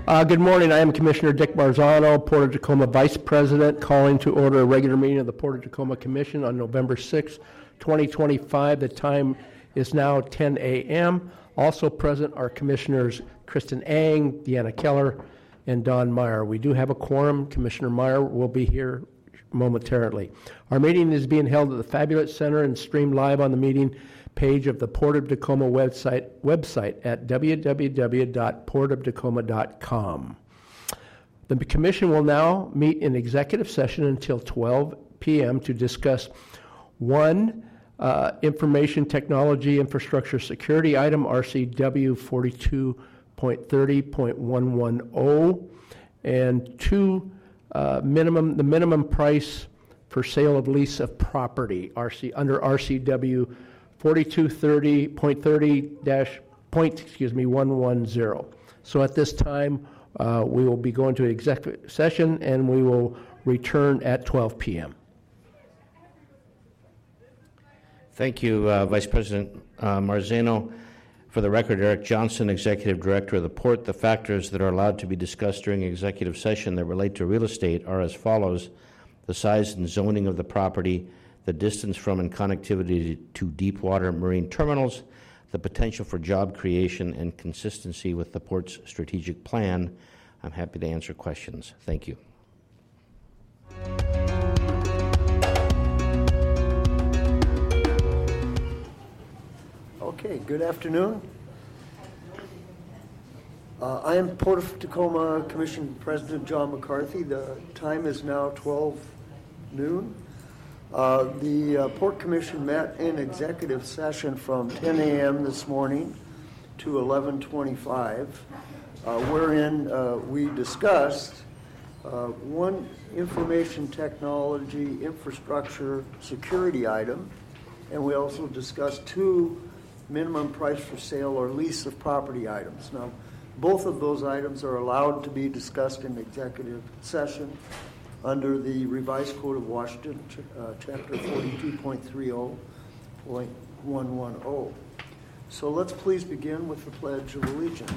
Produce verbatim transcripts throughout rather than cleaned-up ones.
Uh, good morning. I am Commissioner Dick Marzano, Port of Tacoma Vice President, calling to order a regular meeting of the Port of Tacoma Commission on November sixth, twenty twenty-five. The time is now ten a.m. Also present are Commissioners Kristen Ang, Deanna Keller, and Don Meyer. We do have a quorum. Commissioner Meyer will be here momentarily. Our meeting is being held at the Fabulous Center and streamed live on the meeting page of the Port of Tacoma website website at w w w dot port of tacoma dot com. The Commission will now meet in executive session until twelve p.m. to discuss one uh, information technology infrastructure security item, R C W forty-two point thirty point one one zero, and two uh, minimum the minimum price for sale of lease of property, R C under R C W forty-two thirty point thirty dash point excuse me one one zero. So at this time, uh, we will be going to executive session, and we will return at twelve p.m. Thank you, uh, Vice President uh, Marzano. For the record, Eric Johnson, Executive Director of the Port. The factors that are allowed to be discussed during executive session that relate to real estate are as follows: the size and zoning of the property, the distance from and connectivity to deep water marine terminals, the potential for job creation, and consistency with the Port's strategic plan. I'm happy to answer questions. Thank you. Okay, good afternoon. Uh, I am Port of Tacoma Commission President John McCarthy. The time is now twelve noon. Uh, the uh, Port Commission met in executive session from ten a.m. this morning to eleven twenty-five, uh, wherein uh, we discussed uh, one information technology infrastructure security item, and we also discussed two minimum price for sale or lease of property items. Now, both of those items are allowed to be discussed in executive session under the Revised Code of Washington, uh, Chapter forty-two point thirty point one one zero. So let's please begin with the Pledge of Allegiance.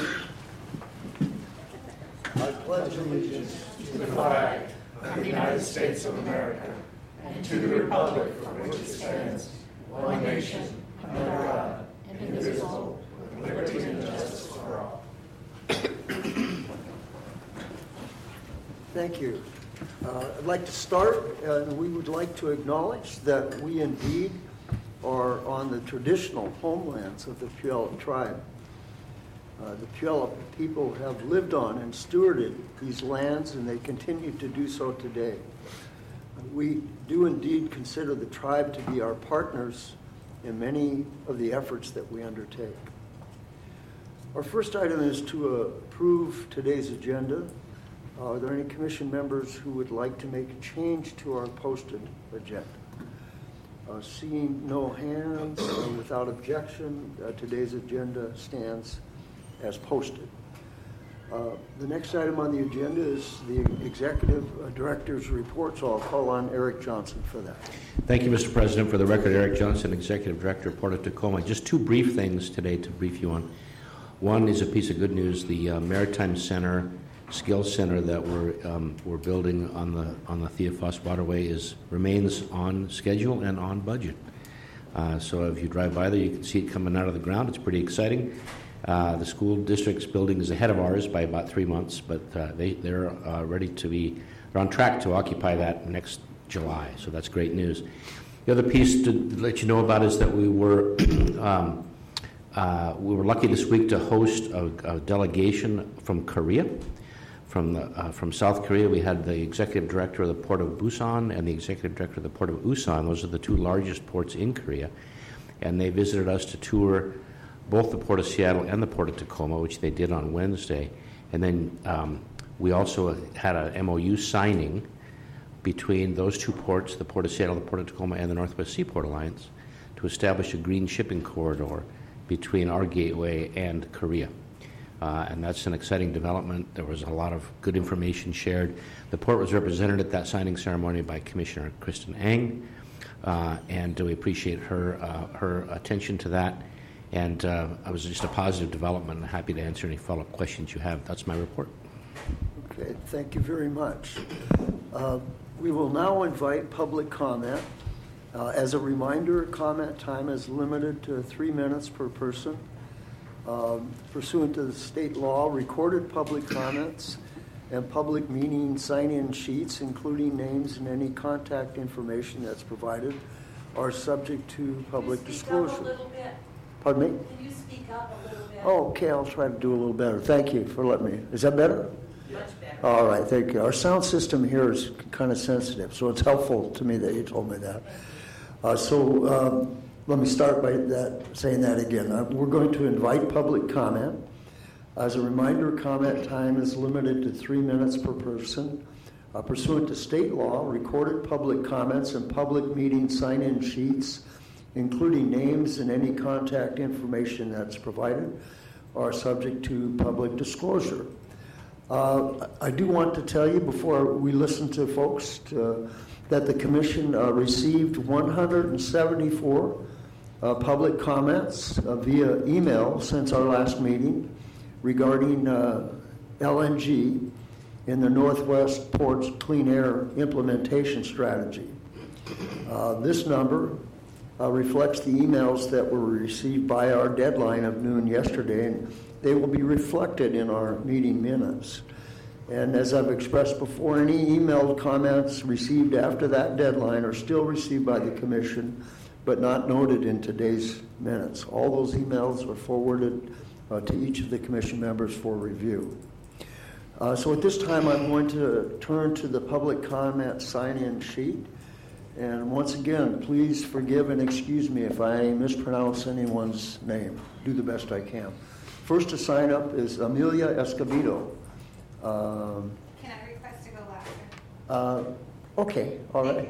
I pledge allegiance to the flag of the United States of America and to the republic for which it stands, one nation, under God, indivisible, with liberty and justice for all. Thank you. Uh, I'd like to start, and uh, we would like to acknowledge that we indeed are on the traditional homelands of the Puyallup tribe. Uh, the Puyallup people have lived on and stewarded these lands, and they continue to do so today. We do indeed consider the tribe to be our partners in many of the efforts that we undertake. Our first item is to uh, approve today's agenda. Uh, are there any commission members who would like to make a change to our posted agenda? Uh, seeing no hands, uh, without objection, uh, today's agenda stands as posted. Uh, the next item on the agenda is the executive uh, director's report, so I'll call on Eric Johnson for that. Thank you, Mister President. For the record, Eric Johnson, Executive Director of Port of Tacoma. Just two brief things today to brief you on. One is a piece of good news. The uh, Maritime Center, Skills Center that we're um, we're building on the on the Theophos Waterway is remains on schedule and on budget. Uh, so if you drive by there, you can see it coming out of the ground. It's pretty exciting. Uh, the school district's building is ahead of ours by about three months, but uh, they they're uh, ready to be they're on track to occupy that next July. So that's great news. The other piece to let you know about is that we were. um, Uh, we were lucky this week to host a, a delegation from Korea. From, the, uh, from South Korea, we had the executive director of the Port of Busan and the executive director of the Port of Ulsan. Those are the two largest ports in Korea. And they visited us to tour both the Port of Seattle and the Port of Tacoma, which they did on Wednesday. And then um, we also had an M O U signing between those two ports, the Port of Seattle, the Port of Tacoma, and the Northwest Seaport Alliance, to establish a green shipping corridor between our gateway and Korea. Uh, and that's an exciting development. There was a lot of good information shared. The port was represented at that signing ceremony by Commissioner Kristen Ang, uh, and we appreciate her uh, her attention to that. And uh, it was just a positive development. I'm happy to answer any follow-up questions you have. That's my report. Okay, thank you very much. Uh, we will now invite public comment. Uh, as a reminder, comment time is limited to three minutes per person. Um, pursuant to the state law, recorded public comments and public meeting sign-in sheets, including names and any contact information that's provided, are subject to public disclosure. Speak up a little bit. Pardon me? Can you speak up a little bit? Oh, okay, I'll try to do a little better. Thank you for letting me. Is that better? Much better. All right, thank you. Our sound system here is kind of sensitive, so it's helpful to me that you told me that. Uh, so um, let me start by that, saying that again. Uh, we're going to invite public comment. As a reminder, comment time is limited to three minutes per person. Uh, pursuant to state law, recorded public comments and public meeting sign-in sheets, including names and any contact information that's provided, are subject to public disclosure. Uh, I do want to tell you before we listen to folks to, that the Commission uh, received one hundred seventy-four uh, public comments uh, via email since our last meeting regarding uh, L N G in the Northwest Ports Clean Air Implementation Strategy. Uh, this number uh, reflects the emails that were received by our deadline of noon yesterday, and they will be reflected in our meeting minutes. And as I've expressed before, any emailed comments received after that deadline are still received by the Commission, but not noted in today's minutes. All those emails are forwarded uh, to each of the Commission members for review. Uh, so at this time, I'm going to turn to the public comment sign-in sheet. And once again, please forgive and excuse me if I mispronounce anyone's name. Do the best I can. First to sign up is Amelia Escobedo. Um, Can I request to go last? uh, okay, all right.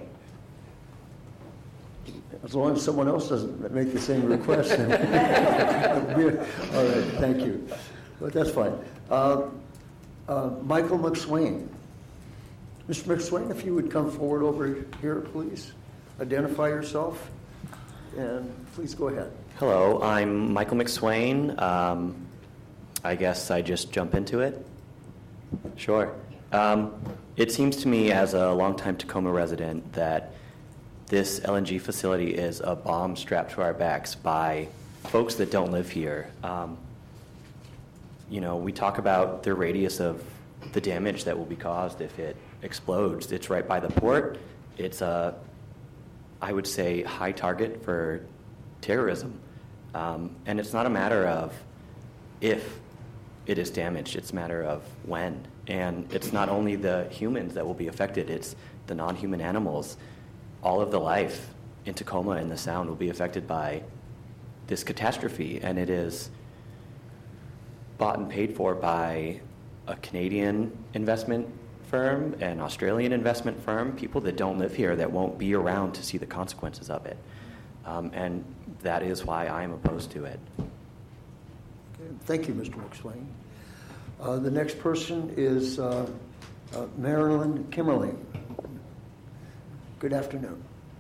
As long as someone else doesn't make the same request. Then all right, thank you. But that's fine. Uh, uh, Michael McSwain. Mister McSwain, if you would come forward over here, please. Identify yourself, and please go ahead. Hello, I'm Michael McSwain. Um, I guess I just jump into it. Sure. Um, it seems to me as a longtime Tacoma resident that this L N G facility is a bomb strapped to our backs by folks that don't live here. Um, you know, we talk about the radius of the damage that will be caused if it explodes. It's right by the port. It's a, I would say, high target for terrorism. Um, and it's not a matter of if it is damaged, it's a matter of when. And it's not only the humans that will be affected, it's the non-human animals. All of the life in Tacoma and the Sound will be affected by this catastrophe, and it is bought and paid for by a Canadian investment firm, an Australian investment firm, people that don't live here that won't be around to see the consequences of it. Um, and that is why I am opposed to it. Okay, thank you, Mister McSwain. Uh, the next person is uh, uh, Marilyn Kimmerling. Good afternoon.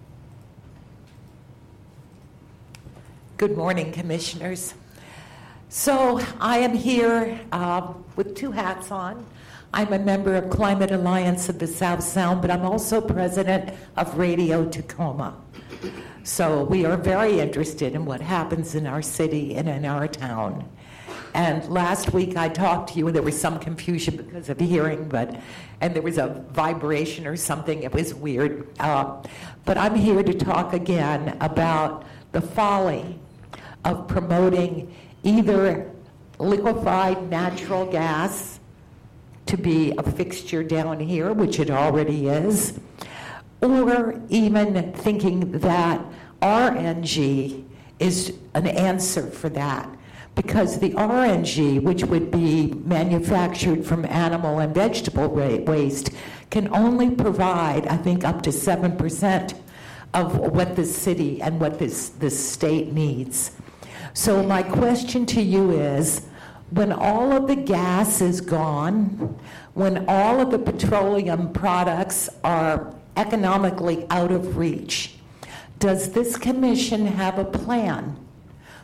Good morning, Commissioners. So I am here uh, with two hats on. I'm a member of Climate Alliance of the South Sound, but I'm also president of Radio Tacoma. So we are very interested in what happens in our city and in our town. And last week I talked to you, and there was some confusion because of hearing, but and there was a vibration or something. It was weird. Uh, but I'm here to talk again about the folly of promoting either liquefied natural gas to be a fixture down here, which it already is, or even thinking that R N G is an answer for that. Because the R N G, which would be manufactured from animal and vegetable waste, can only provide, I think, up to seven percent of what the city and what this, this state needs. So my question to you is, when all of the gas is gone, when all of the petroleum products are economically out of reach, does this commission have a plan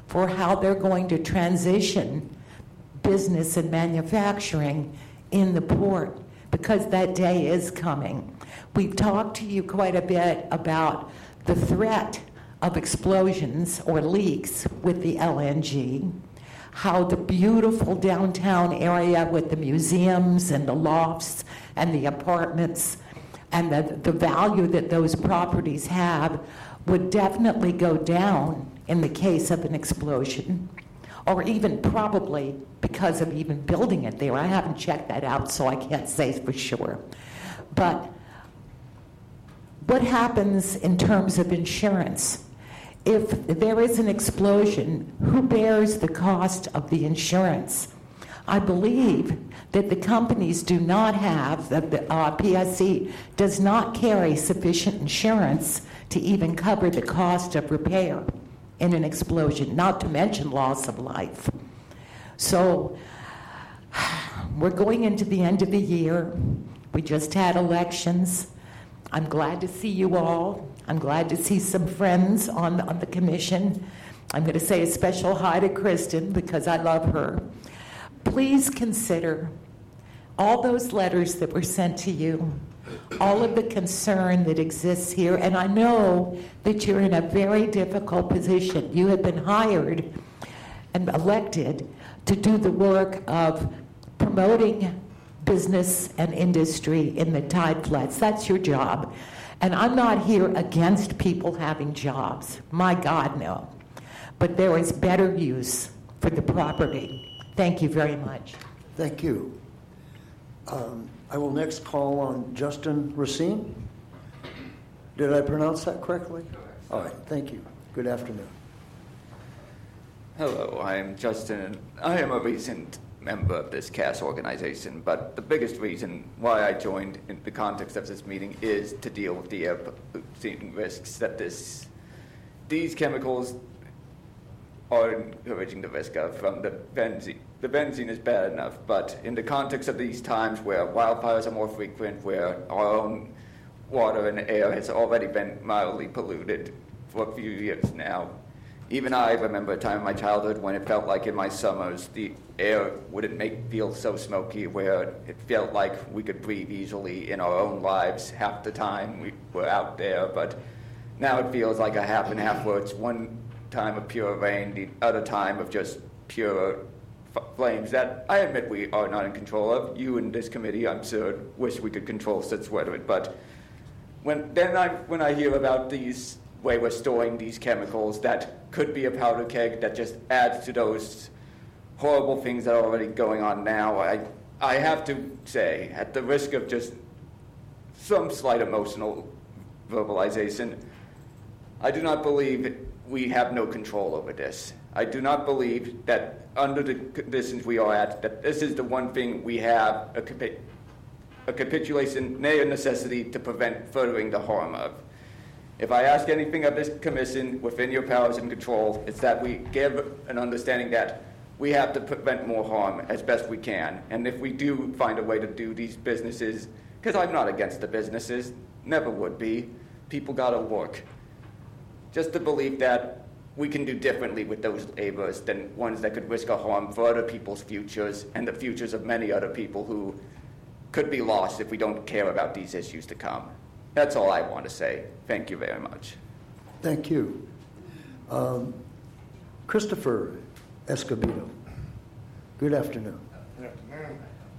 for how they're going to transition business and manufacturing in the port, because that day is coming. We've talked to you quite a bit about the threat of explosions or leaks with the L N G, how the beautiful downtown area with the museums and the lofts and the apartments and the, the value that those properties have would definitely go down in the case of an explosion, or even probably because of even building it there. I haven't checked that out, so I can't say for sure. But what happens in terms of insurance? If there is an explosion, who bears the cost of the insurance? I believe that the companies do not have, the uh, P S E does not carry sufficient insurance to even cover the cost of repair in an explosion, not to mention loss of life. So we're going into the end of the year. We just had elections. I'm glad to see you all. I'm glad to see some friends on the, on the commission. I'm going to say a special hi to Kristen because I love her. Please consider all those letters that were sent to you, all of the concern that exists here, and I know that you're in a very difficult position. You have been hired and elected to do the work of promoting business and industry in the Tide Flats. That's your job. And I'm not here against people having jobs. My God, no. But there is better use for the property. Thank you very much. Thank you. Um, I will next call on Justin Racine. Did I pronounce that correctly? All right, thank you. Good afternoon. Hello, I am Justin. I am a recent member of this C A S organization, but the biggest reason why I joined in the context of this meeting is to deal with the air pollution risks that this, these chemicals are encouraging the risk of from the benzene. The benzene is bad enough, but in the context of these times where wildfires are more frequent, where our own water and air has already been mildly polluted for a few years now, even I remember a time in my childhood when it felt like in my summers the air wouldn't make feel so smoky, where it felt like we could breathe easily in our own lives half the time we were out there. But now it feels like a half and half, where it's one time of pure rain, the other time of just pure f- flames that I admit we are not in control of. You in this committee, I'm sure, wish we could control such weather. But when then I when I hear about these way we're storing these chemicals that could be a powder keg that just adds to those horrible things that are already going on now, I I have to say, at the risk of just some slight emotional verbalization, I do not believe we have no control over this. I do not believe that under the conditions we are at, that this is the one thing we have a, capi- a capitulation, nay a necessity to prevent furthering the harm of. If I ask anything of this commission within your powers and control, it's that we give an understanding that we have to prevent more harm as best we can. And if we do find a way to do these businesses, because I'm not against the businesses, never would be, people gotta work. Just to believe that we can do differently with those labors than ones that could risk a harm for other people's futures and the futures of many other people who could be lost if we don't care about these issues to come. That's all I want to say. Thank you very much. Thank you. Um, Christopher Escobedo. Good afternoon. Good afternoon.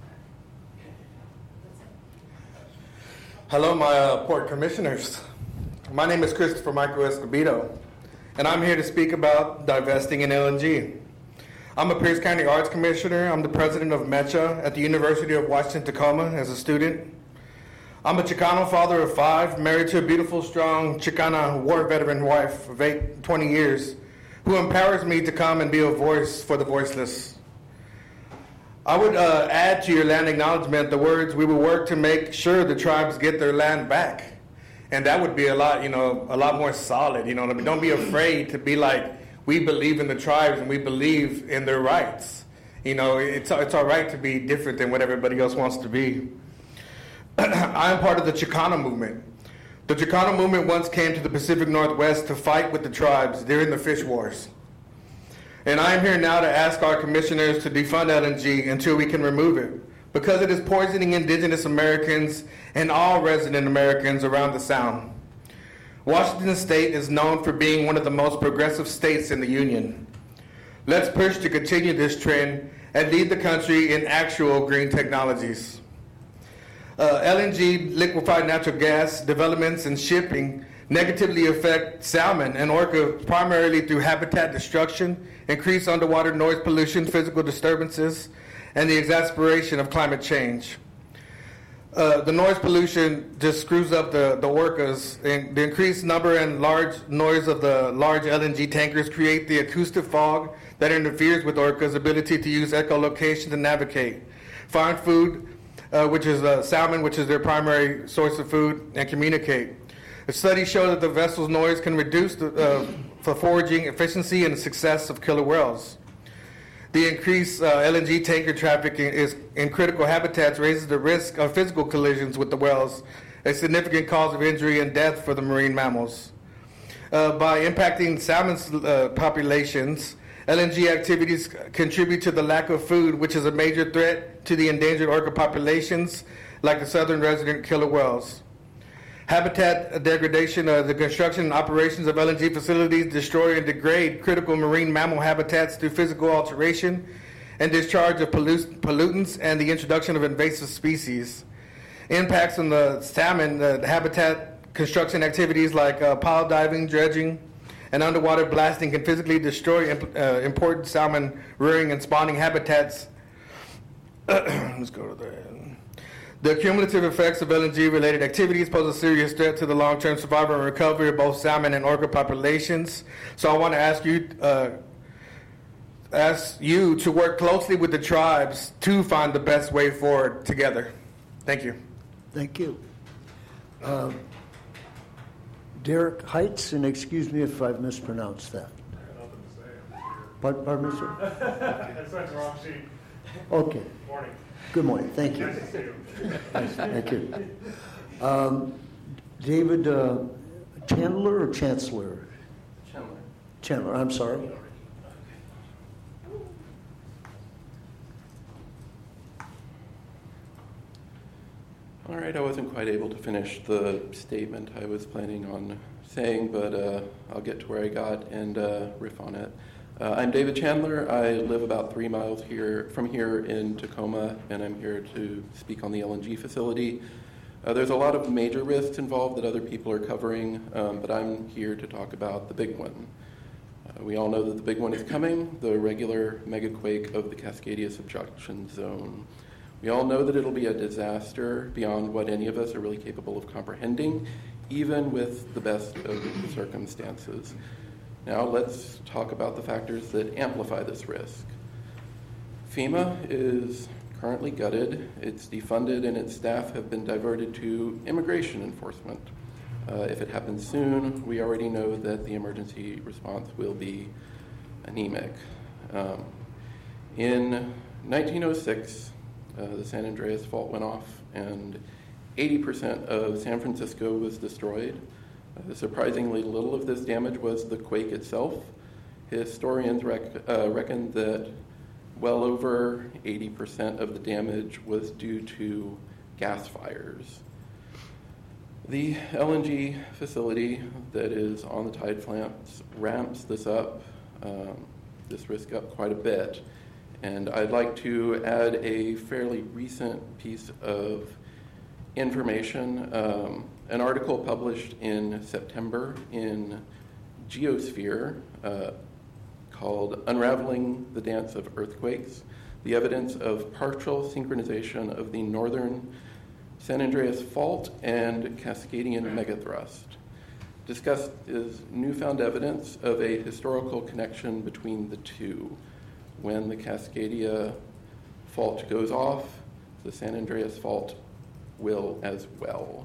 Hello, my uh, port commissioners. My name is Christopher Michael Escobedo, and I'm here to speak about divesting in L N G. I'm a Pierce County Arts Commissioner. I'm the president of MECHA at the University of Washington Tacoma as a student. I'm a Chicano father of five, married to a beautiful, strong Chicana war veteran wife of eight, twenty years, who empowers me to come and be a voice for the voiceless. I would uh, add to your land acknowledgement the words, we will work to make sure the tribes get their land back. And that would be a lot, you know, a lot more solid, you know. I mean, don't be afraid to be like, we believe in the tribes and we believe in their rights. You know, it's, it's all right to be different than what everybody else wants to be. I am part of the Chicano movement. The Chicano movement once came to the Pacific Northwest to fight with the tribes during the fish wars. And I am here now to ask our commissioners to defund L N G until we can remove it, because it is poisoning indigenous Americans and all resident Americans around the Sound. Washington State is known for being one of the most progressive states in the Union. Let's push to continue this trend and lead the country in actual green technologies. Uh, L N G, liquefied natural gas, developments and shipping negatively affect salmon and orca primarily through habitat destruction, increased underwater noise pollution, physical disturbances, and the exacerbation of climate change. Uh, the noise pollution just screws up the, the orcas, and the increased number and large noise of the large L N G tankers create the acoustic fog that interferes with orcas' ability to use echolocation to navigate, find food, uh, which is uh, salmon, which is their primary source of food, and communicate. A study showed that the vessel's noise can reduce the, uh, for foraging efficiency and the success of killer whales. The increased uh, L N G tanker traffic is in critical habitats raises the risk of physical collisions with the whales, a significant cause of injury and death for the marine mammals. Uh, by impacting salmon uh, populations, L N G activities contribute to the lack of food, which is a major threat to the endangered orca populations, like the southern resident killer whales. Habitat degradation, uh, the construction and operations of L N G facilities destroy and degrade critical marine mammal habitats through physical alteration and discharge of pollu- pollutants and the introduction of invasive species. Impacts on the salmon, uh, the habitat construction activities like uh, pile diving, dredging, and underwater blasting can physically destroy imp- uh, important salmon rearing and spawning habitats. Let's go to that. The cumulative effects of L N G-related activities pose a serious threat to the long-term survival and recovery of both salmon and orca populations. So I want to ask you, uh, ask you to work closely with the tribes to find the best way forward together. Thank you. Thank you. Uh, Derek Heights, and excuse me if I've mispronounced that. Pardon, pardon me, sir? That's not the wrong sheet. Okay. Morning. Good morning. Thank you. Nice to see you. Nice, thank you. Um, David uh, Chandler or Chancellor? Chandler. Chandler, I'm sorry. All right, I wasn't quite able to finish the statement I was planning on saying, but uh, I'll get to where I got and uh, riff on it. Uh, I'm David Chandler. I live about three miles here from here in Tacoma, and I'm here to speak on the L N G facility. Uh, there's a lot of major risks involved that other people are covering, um, but I'm here to talk about the big one. Uh, we all know that the big one is coming, the regular megaquake of the Cascadia subduction zone. We all know that it'll be a disaster beyond what any of us are really capable of comprehending, even with the best of circumstances. Now let's talk about the factors that amplify this risk. FEMA is currently gutted, it's defunded, and its staff have been diverted to immigration enforcement. Uh, if it happens soon, we already know that the emergency response will be anemic. Um, in nineteen oh six, uh, the San Andreas Fault went off, and eighty percent of San Francisco was destroyed. Uh, surprisingly little of this damage was the quake itself. Historians rec- uh, reckon that well over eighty percent of the damage was due to gas fires. The L N G facility that is on the tide flaps ramps this up, um, this risk up quite a bit. And I'd like to add a fairly recent piece of information, um, an article published in September in Geosphere uh, called Unraveling the Dance of Earthquakes, the Evidence of Partial Synchronization of the Northern San Andreas Fault and Cascadian Megathrust. Discussed is newfound evidence of a historical connection between the two. When the Cascadia Fault goes off, the San Andreas Fault will as well.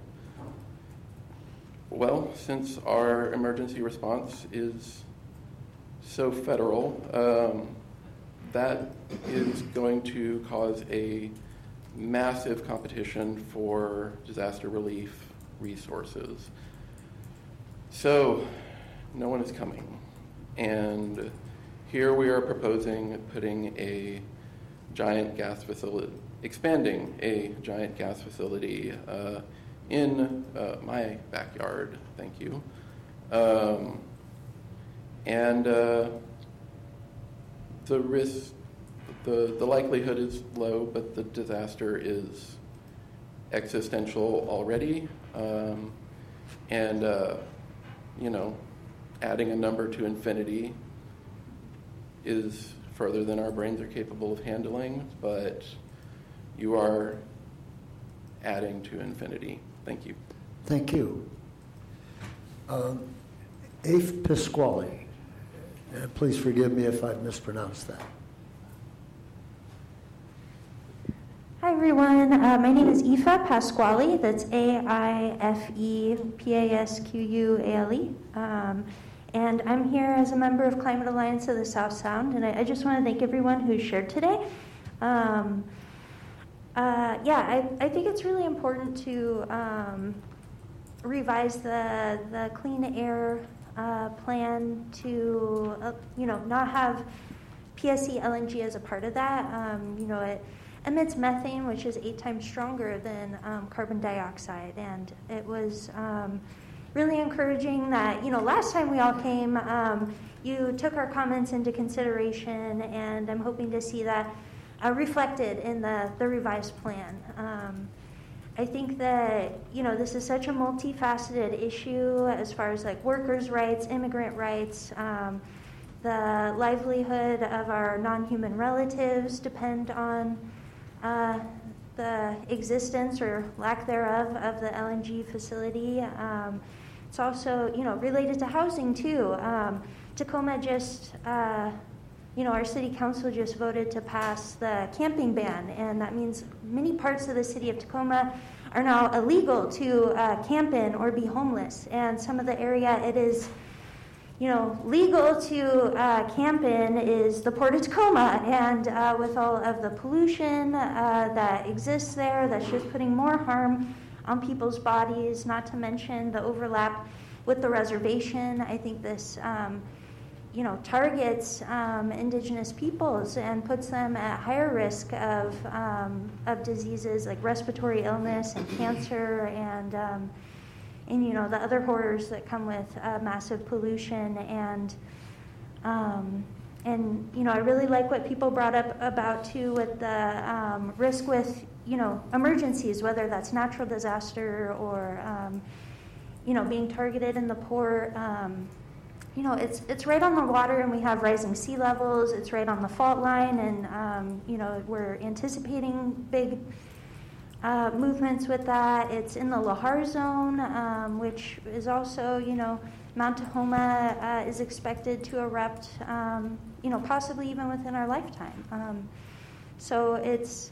Well, since our emergency response is so federal, um, that is going to cause a massive competition for disaster relief resources. So, no one is coming. And here we are proposing putting a giant gas facility, expanding a giant gas facility uh, in uh, my backyard, thank you. Um, and uh, the risk, the, the likelihood is low, but the disaster is existential already. Um, and, uh, you know, adding a number to infinity is further than our brains are capable of handling, but you are adding to infinity. Thank you. Thank you. Um, Afe Pasquale. Uh, please forgive me if I've mispronounced that. Hi, everyone. Uh, my name is Aoife Pasquale. That's A I F E P A S Q U A L E. Um, and I'm here as a member of Climate Alliance of the South Sound. And I, I just want to thank everyone who shared today. Um, uh, yeah, I, I think it's really important to um, revise the, the clean air uh, plan to, uh, you know, not have P S C L N G as a part of that. Um, you know, it emits methane, which is eight times stronger than um, carbon dioxide. And it was um, really encouraging that, you know, last time we all came, um, you took our comments into consideration, and I'm hoping to see that uh, reflected in the, the revised plan. Um, I think that, you know, this is such a multifaceted issue as far as like workers' rights, immigrant rights, um, the livelihood of our non-human relatives depend on uh, the existence or lack thereof of the L N G facility. Um, it's also, you know, related to housing too. Um, Tacoma just, uh, you know, our city council just voted to pass the camping ban, and that means many parts of the city of Tacoma are now illegal to uh, camp in or be homeless. And some of the area it is, you know, legal to uh, camp in is the Port of Tacoma, and uh, with all of the pollution uh, that exists there, that's just putting more harm on people's bodies, not to mention the overlap with the reservation. I think this, um, you know, targets um, indigenous peoples and puts them at higher risk of, um, of diseases like respiratory illness and cancer and um, and, you know, the other horrors that come with uh, massive pollution. And, um, and, you know, I really like what people brought up about, too, with the um, risk with, you know, emergencies, whether that's natural disaster or, um, you know, being targeted in the port. Um, you know, it's it's right on the water, and we have rising sea levels. It's right on the fault line, and, um, you know, we're anticipating big Uh, movements with that. It's in the Lahar zone, um, which is also, you know, Mount Tahoma uh, is expected to erupt, um, you know, possibly even within our lifetime. Um, so it's,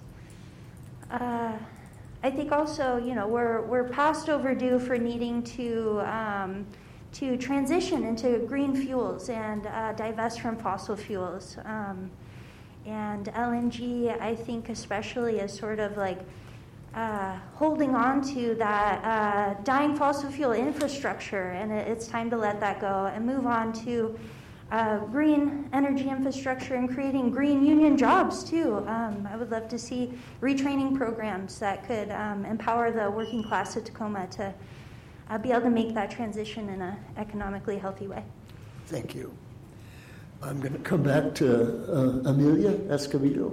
uh, I think also, you know, we're we're past overdue for needing to um, to transition into green fuels and uh, divest from fossil fuels. Um, and L N G, I think, especially as sort of like Uh, holding on to that uh, dying fossil fuel infrastructure, and it, it's time to let that go and move on to uh, green energy infrastructure and creating green union jobs too. Um, I would love to see retraining programs that could um, empower the working class of Tacoma to uh, be able to make that transition in an economically healthy way. Thank you. I'm going to come back to uh, Amelia Escobedo.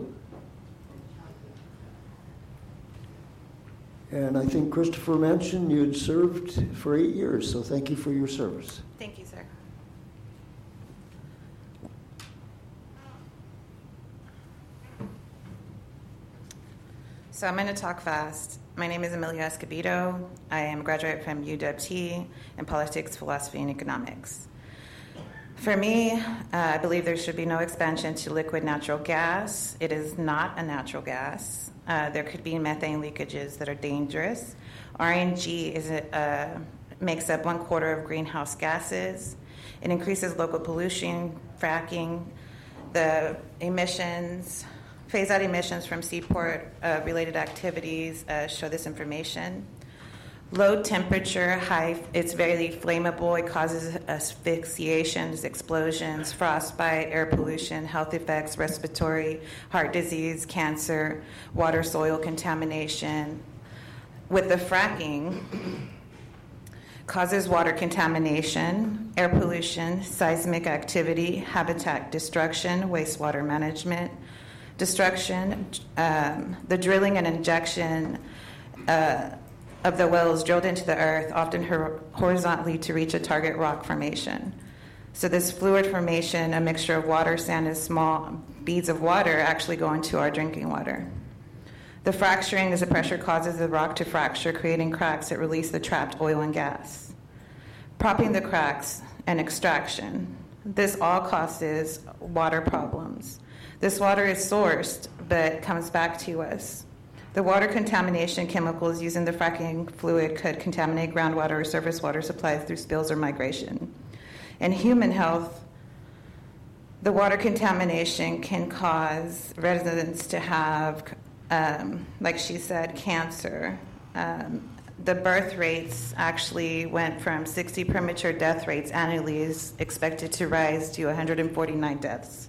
And I think Christopher mentioned you had served for eight years, so thank you for your service. Thank you, sir. So I'm going to talk fast. My name is Amelia Escobedo. I am a graduate from U W T in politics, philosophy, and economics. For me, uh, I believe there should be no expansion to liquid natural gas. It is not a natural gas. Uh, there could be methane leakages that are dangerous. R N G is a, uh, makes up one quarter of greenhouse gases. It increases local pollution, fracking, the emissions, phase out emissions from seaport uh, related activities uh, show this information. Low temperature, high, it's very flammable. It causes asphyxiations, explosions, frostbite, air pollution, health effects, respiratory, heart disease, cancer, water soil contamination. With the fracking, causes water contamination, air pollution, seismic activity, habitat destruction, wastewater management, destruction, um, the drilling and injection uh, of the wells drilled into the earth, often hor- horizontally to reach a target rock formation. So this fluid formation, a mixture of water, sand, and small beads of water actually go into our drinking water. The fracturing is the pressure causes the rock to fracture, creating cracks that release the trapped oil and gas. Propping the cracks and extraction. This all causes water problems. This water is sourced, but comes back to us. The water contamination chemicals used in the fracking fluid could contaminate groundwater or surface water supplies through spills or migration. In human health, the water contamination can cause residents to have, um, like she said, cancer. Um, the birth rates actually went from sixty premature death rates annually is expected to rise to one hundred forty-nine deaths.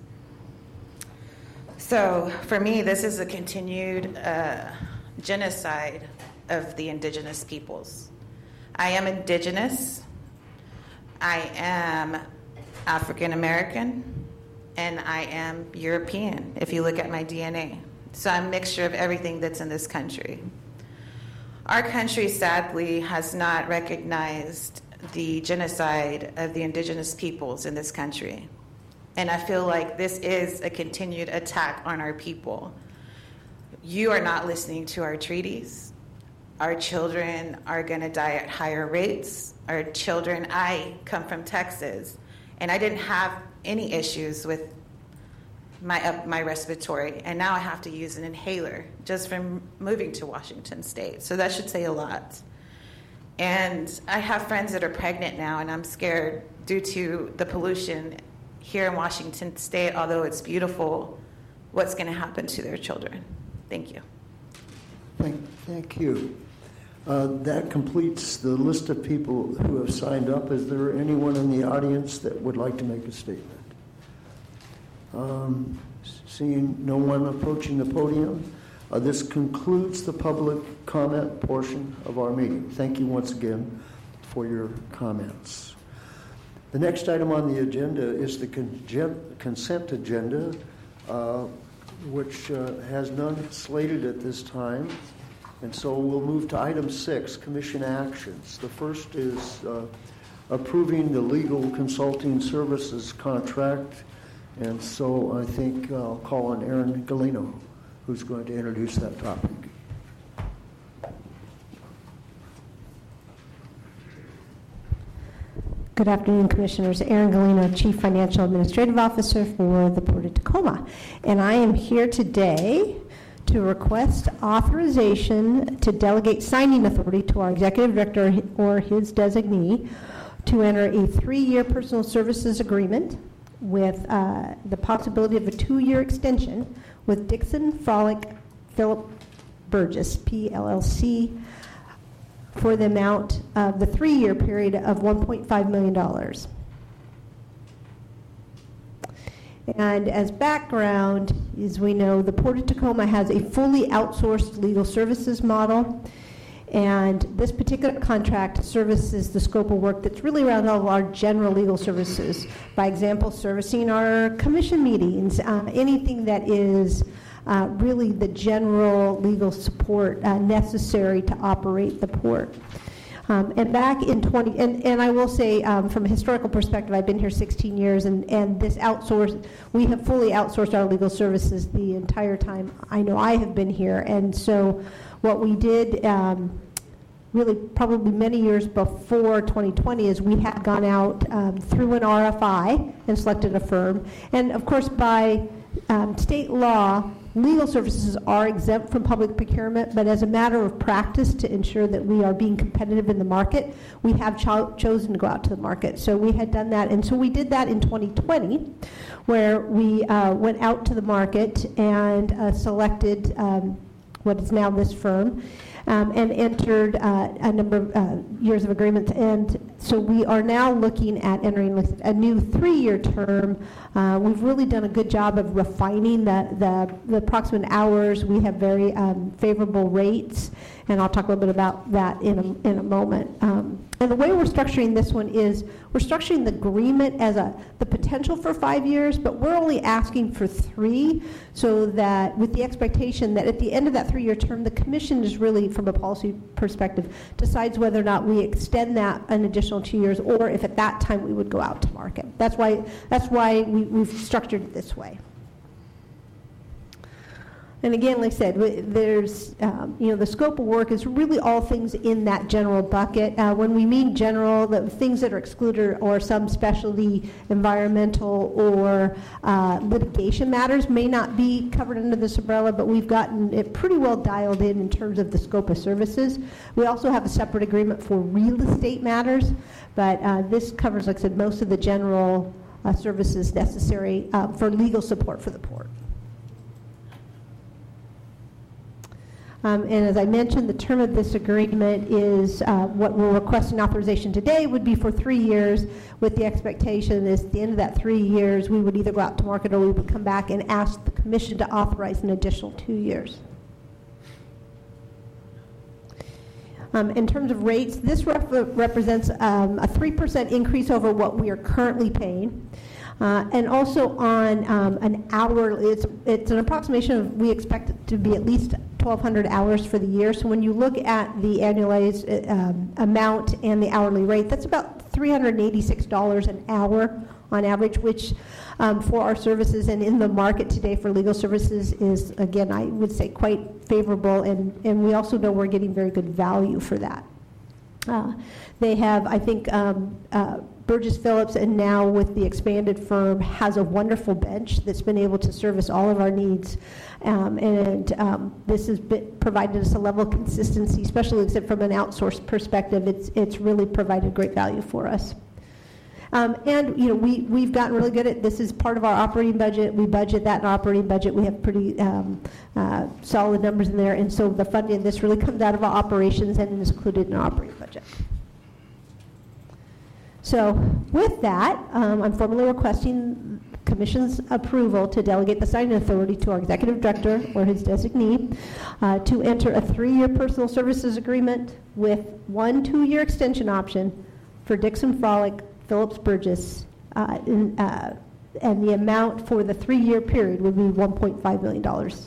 So for me, this is a continued uh, genocide of the indigenous peoples. I am indigenous, I am African American, and I am European, if you look at my D N A. So I'm a mixture of everything that's in this country. Our country, sadly, has not recognized the genocide of the indigenous peoples in this country. And I feel like this is a continued attack on our people. You are not listening to our treaties. Our children are going to die at higher rates. Our children, I come from Texas, and I didn't have any issues with my uh, my respiratory, and now I have to use an inhaler just from moving to Washington State. So that should say a lot. And I have friends that are pregnant now, and I'm scared due to the pollution here in Washington State, although it's beautiful, what's going to happen to their children. Thank you. Thank, thank you. Uh, that completes the list of people who have signed up. Is there anyone in the audience that would like to make a statement? Um, seeing no one approaching the podium, uh, this concludes the public comment portion of our meeting. Thank you once again for your comments. The next item on the agenda is the congen- consent agenda, uh, which uh, has none slated at this time. And so we'll move to item six, commission actions. The first is uh, approving the legal consulting services contract. And so I think I'll call on Aaron Galino, who's going to introduce that topic. Good afternoon, Commissioners. Aaron Galino, Chief Financial Administrative Officer for the Port of Tacoma. And I am here today to request authorization to delegate signing authority to our Executive Director or his designee to enter a three-year personal services agreement with uh, the possibility of a two-year extension with Dixon Frolic Philip Burgess, P L L C, for the amount of the three-year period of one point five million dollars. And as background, as we know, the Port of Tacoma has a fully outsourced legal services model, and this particular contract services the scope of work that's really around all of our general legal services. By example, servicing our commission meetings, uh, anything that is uh, really the general legal support uh, necessary to operate the port. Um, and back in twenty, and, and I will say um, from a historical perspective, I've been here sixteen years, and, and this outsourced, we have fully outsourced our legal services the entire time I know I have been here. And so what we did um, really probably many years before twenty twenty is we had gone out um, through an R F I and selected a firm. And of course, by um, state law, legal services are exempt from public procurement, but as a matter of practice to ensure that we are being competitive in the market, we have cho- chosen to go out to the market. So we had done that, and so we did that in twenty twenty, where we uh, went out to the market and uh, selected um, what is now this firm. um, and entered uh, a number of uh, years of agreements. And so we are now looking at entering with a new three-year term. Uh, we've really done a good job of refining the, the, the approximate hours. We have very um, favorable rates, and I'll talk a little bit about that in a, in a moment. Um, and the way we're structuring this one is we're structuring the agreement as a the potential for five years, but we're only asking for three, so that with the expectation that at the end of that three-year term, the commission is really, from a policy perspective, decides whether or not we extend that an additional two years, or if at that time we would go out to market. That's why that's why we, we've structured it this way. And again, like I said, there's, um, you know, the scope of work is really all things in that general bucket. Uh, when we mean general, the things that are excluded or some specialty environmental or uh, litigation matters may not be covered under this umbrella, but we've gotten it pretty well dialed in in terms of the scope of services. We also have a separate agreement for real estate matters, but uh, this covers, like I said, most of the general uh, services necessary uh, for legal support for the port. Um, and as I mentioned, the term of this agreement is uh, what we're requesting authorization today would be for three years, with the expectation is at the end of that three years, we would either go out to market or we would come back and ask the commission to authorize an additional two years. Um, in terms of rates, this rep represents um, a three percent increase over what we are currently paying. Uh, and also on um, an hour, it's, it's an approximation of, we expect it to be at least twelve hundred hours for the year. So when you look at the annualized um, amount and the hourly rate, that's about three hundred eighty-six dollars an hour on average, which um, for our services and in the market today for legal services is, again, I would say quite favorable, and, and we also know we're getting very good value for that. Uh, they have, I think, um, uh, Burgess Phillips, and now with the expanded firm, has a wonderful bench that's been able to service all of our needs. Um, and um, this has been, provided us a level of consistency, especially except from an outsourced perspective. It's, it's really provided great value for us. Um, and, you know, we, we've gotten really good at this. Is part of our operating budget. We budget that in our operating budget. We have pretty um, uh, solid numbers in there. And so the funding of this really comes out of our operations and is included in our operating budget. So with that, um, I'm formally requesting Commission's approval to delegate the signing authority to our Executive Director or his designee uh, to enter a three-year personal services agreement with one two-year extension option for Dixon Frolic, Phillips Burgess, uh, in, uh, and the amount for the three-year period would be one point five million dollars.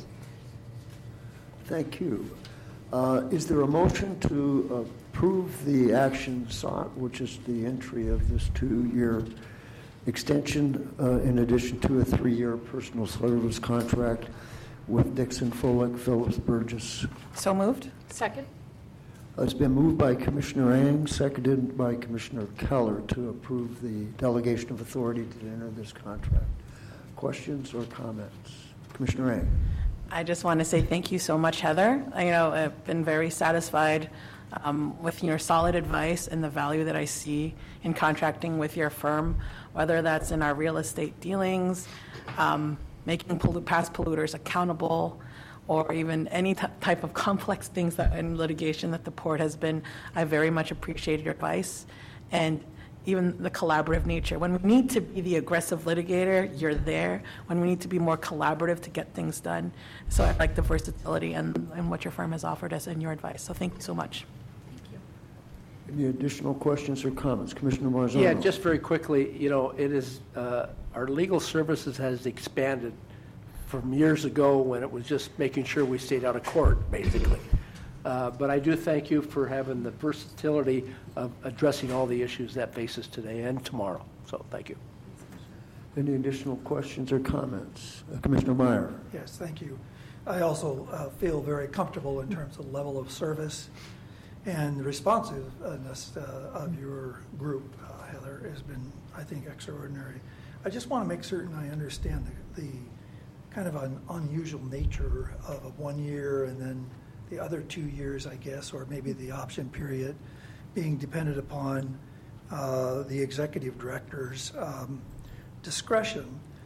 Thank you. Uh, is there a motion to approve the action sought, which is the entry of this two-year extension uh, in addition to a three-year personal service contract with Dixon Frolic, Phillips Burgess? So moved. Second. Uh, it's been moved by Commissioner Ang, seconded by Commissioner Keller to approve the delegation of authority to enter this contract. Questions or comments? Commissioner Ang. I just want to say thank you so much, Heather. I, you know, I've been very satisfied um, with your solid advice and the value that I see in contracting with your firm, whether that's in our real estate dealings, um, making pollu- past polluters accountable, or even any t- type of complex things that in litigation that the port has been. I very much appreciated your advice, and even the collaborative nature. When we need to be the aggressive litigator, you're there. When we need to be more collaborative to get things done. So I like the versatility and, and what your firm has offered us and your advice. So thank you so much. Thank you. Any additional questions or comments? Commissioner Marzano. Yeah, just very quickly, you know, it is, uh, our legal services has expanded from years ago when it was just making sure we stayed out of court, basically. Uh, but I do thank you for having the versatility of addressing all the issues that face us today and tomorrow. So thank you. Any additional questions or comments? Uh, Commissioner Meyer. Yes, thank you. I also uh, feel very comfortable in terms of level of service, and the responsiveness uh, of your group, uh, Heather, has been, I think, extraordinary. I just want to make certain I understand the, the kind of an unusual nature of a one year and then the other two years, I guess, or maybe the option period, being dependent upon uh, the executive director's um, discretion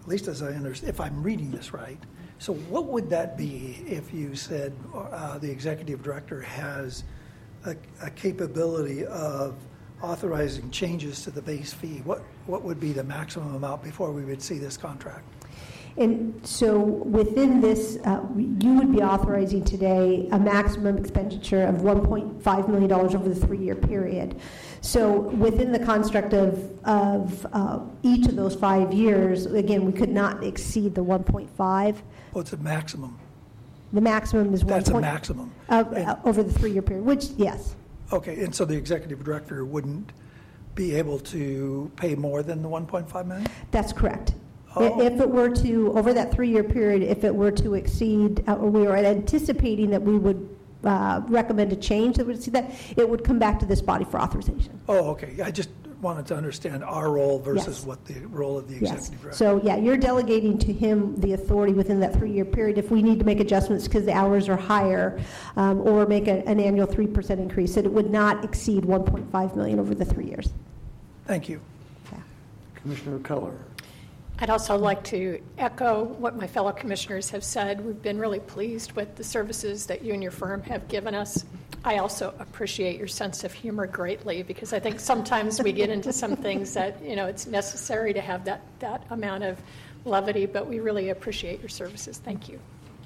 least as I understand, if I'm reading this right. So what would that be if you said uh, the executive director has a, a capability of authorizing changes to the base fee? What what would be the maximum amount before we would see this contract? And so within this, uh, you would be authorizing today a maximum expenditure of one point five million dollars over the three-year period. So within the construct of, of uh, each of those five years, again, we could not exceed the one point five. What's the maximum? The maximum is one. That's a maximum. Uh, uh, over the three-year period, which, yes. Okay, and so the executive director wouldn't be able to pay more than the one point five million dollars? That's correct. Oh. If it were to, over that three-year period, if it were to exceed, uh, or we were anticipating that we would uh, recommend a change that would exceed that, it would come back to this body for authorization. Oh, okay. I just wanted to understand our role versus Yes. what the role of the Yes. executive director. So, yeah, you're delegating to him the authority within that three-year period if we need to make adjustments because the hours are higher, um, or make a, an annual three percent increase, that it would not exceed one point five million dollars over the three years. Thank you. Commissioner Keller. I'd also like to echo what my fellow commissioners have said. We've been really pleased with the services that you and your firm have given us. I also appreciate your sense of humor greatly because I think sometimes we get into some things that, you know, it's necessary to have that, that amount of levity, but we really appreciate your services. Thank you.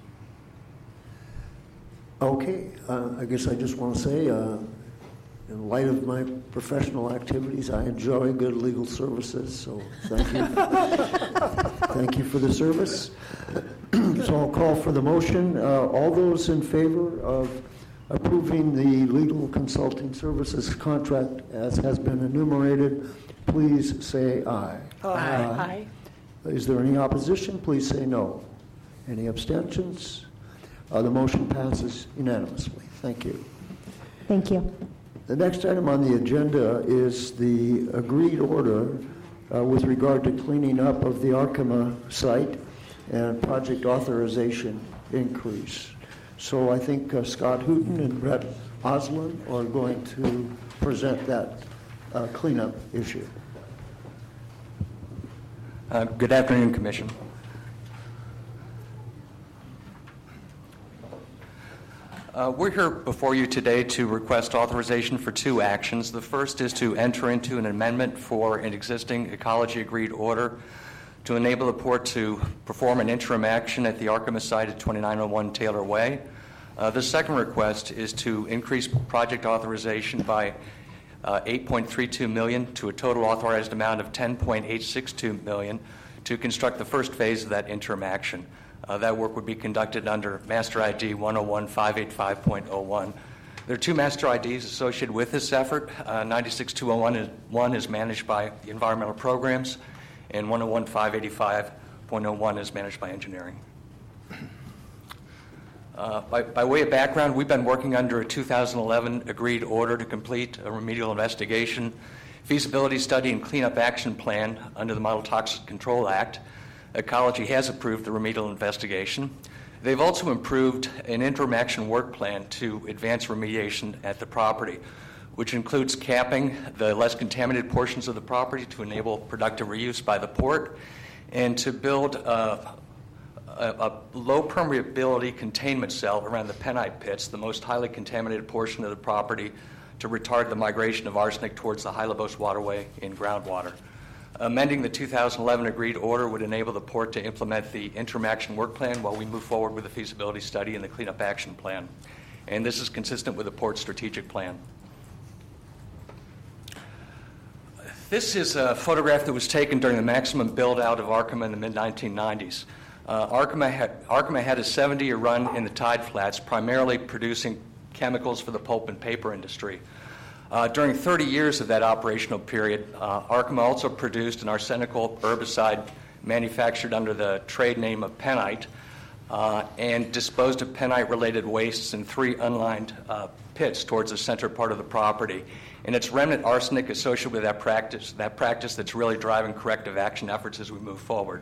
Okay, uh, I guess I just want to say, uh, in light of my professional activities, I enjoy good legal services, so thank you. Thank you for the service. So I'll call for the motion. Uh, all those in favor of approving the legal consulting services contract as has been enumerated, please say aye. Aye. Aye. Is there any opposition? Please say no. Any abstentions? Uh, the motion passes unanimously. Thank you. Thank you. The next item on the agenda is the agreed order uh, with regard to cleaning up of the Arkema site and project authorization increase. So I think uh, Scott Hooton and Brett Oslin are going to present that uh, cleanup issue. Uh, good afternoon, Commission. Uh, we're here before you today to request authorization for two actions. The first is to enter into an amendment for an existing ecology agreed order to enable the Port to perform an interim action at the Arkema site at twenty-nine oh one Taylor Way. Uh, the second request is to increase project authorization by uh, eight point three two million dollars to a total authorized amount of ten point eight six two million dollars to construct the first phase of that interim action. Uh, that work would be conducted under Master I D one oh one five eight five point oh one. There are two Master I Ds associated with this effort. Uh, ninety-six two oh one is, one is managed by the environmental programs, and one oh one five eighty-five point oh one is managed by engineering. Uh, by, by way of background, we've been working under a two thousand eleven agreed order to complete a remedial investigation, feasibility study, and cleanup action plan under the Model Toxic Control Act. Ecology has approved the remedial investigation. They've also approved an interim action work plan to advance remediation at the property, which includes capping the less contaminated portions of the property to enable productive reuse by the port, and to build a, a, a low permeability containment cell around the penite pits, the most highly contaminated portion of the property, to retard the migration of arsenic towards the Hylobos waterway in groundwater. Amending the two thousand eleven agreed order would enable the port to implement the interim action work plan while we move forward with the feasibility study and the cleanup action plan. And this is consistent with the port's strategic plan. This is a photograph that was taken during the maximum build-out of Arkema in the mid nineteen nineties. Uh, Arkema, had, Arkema had a seventy-year run in the tide flats, primarily producing chemicals for the pulp and paper industry. Uh, during thirty years of that operational period, uh, Arkema also produced an arsenical herbicide manufactured under the trade name of Penite uh, and disposed of Penite-related wastes in three unlined uh, pits towards the center part of the property. And it's remnant arsenic associated with that practice, that practice that's really driving corrective action efforts as we move forward.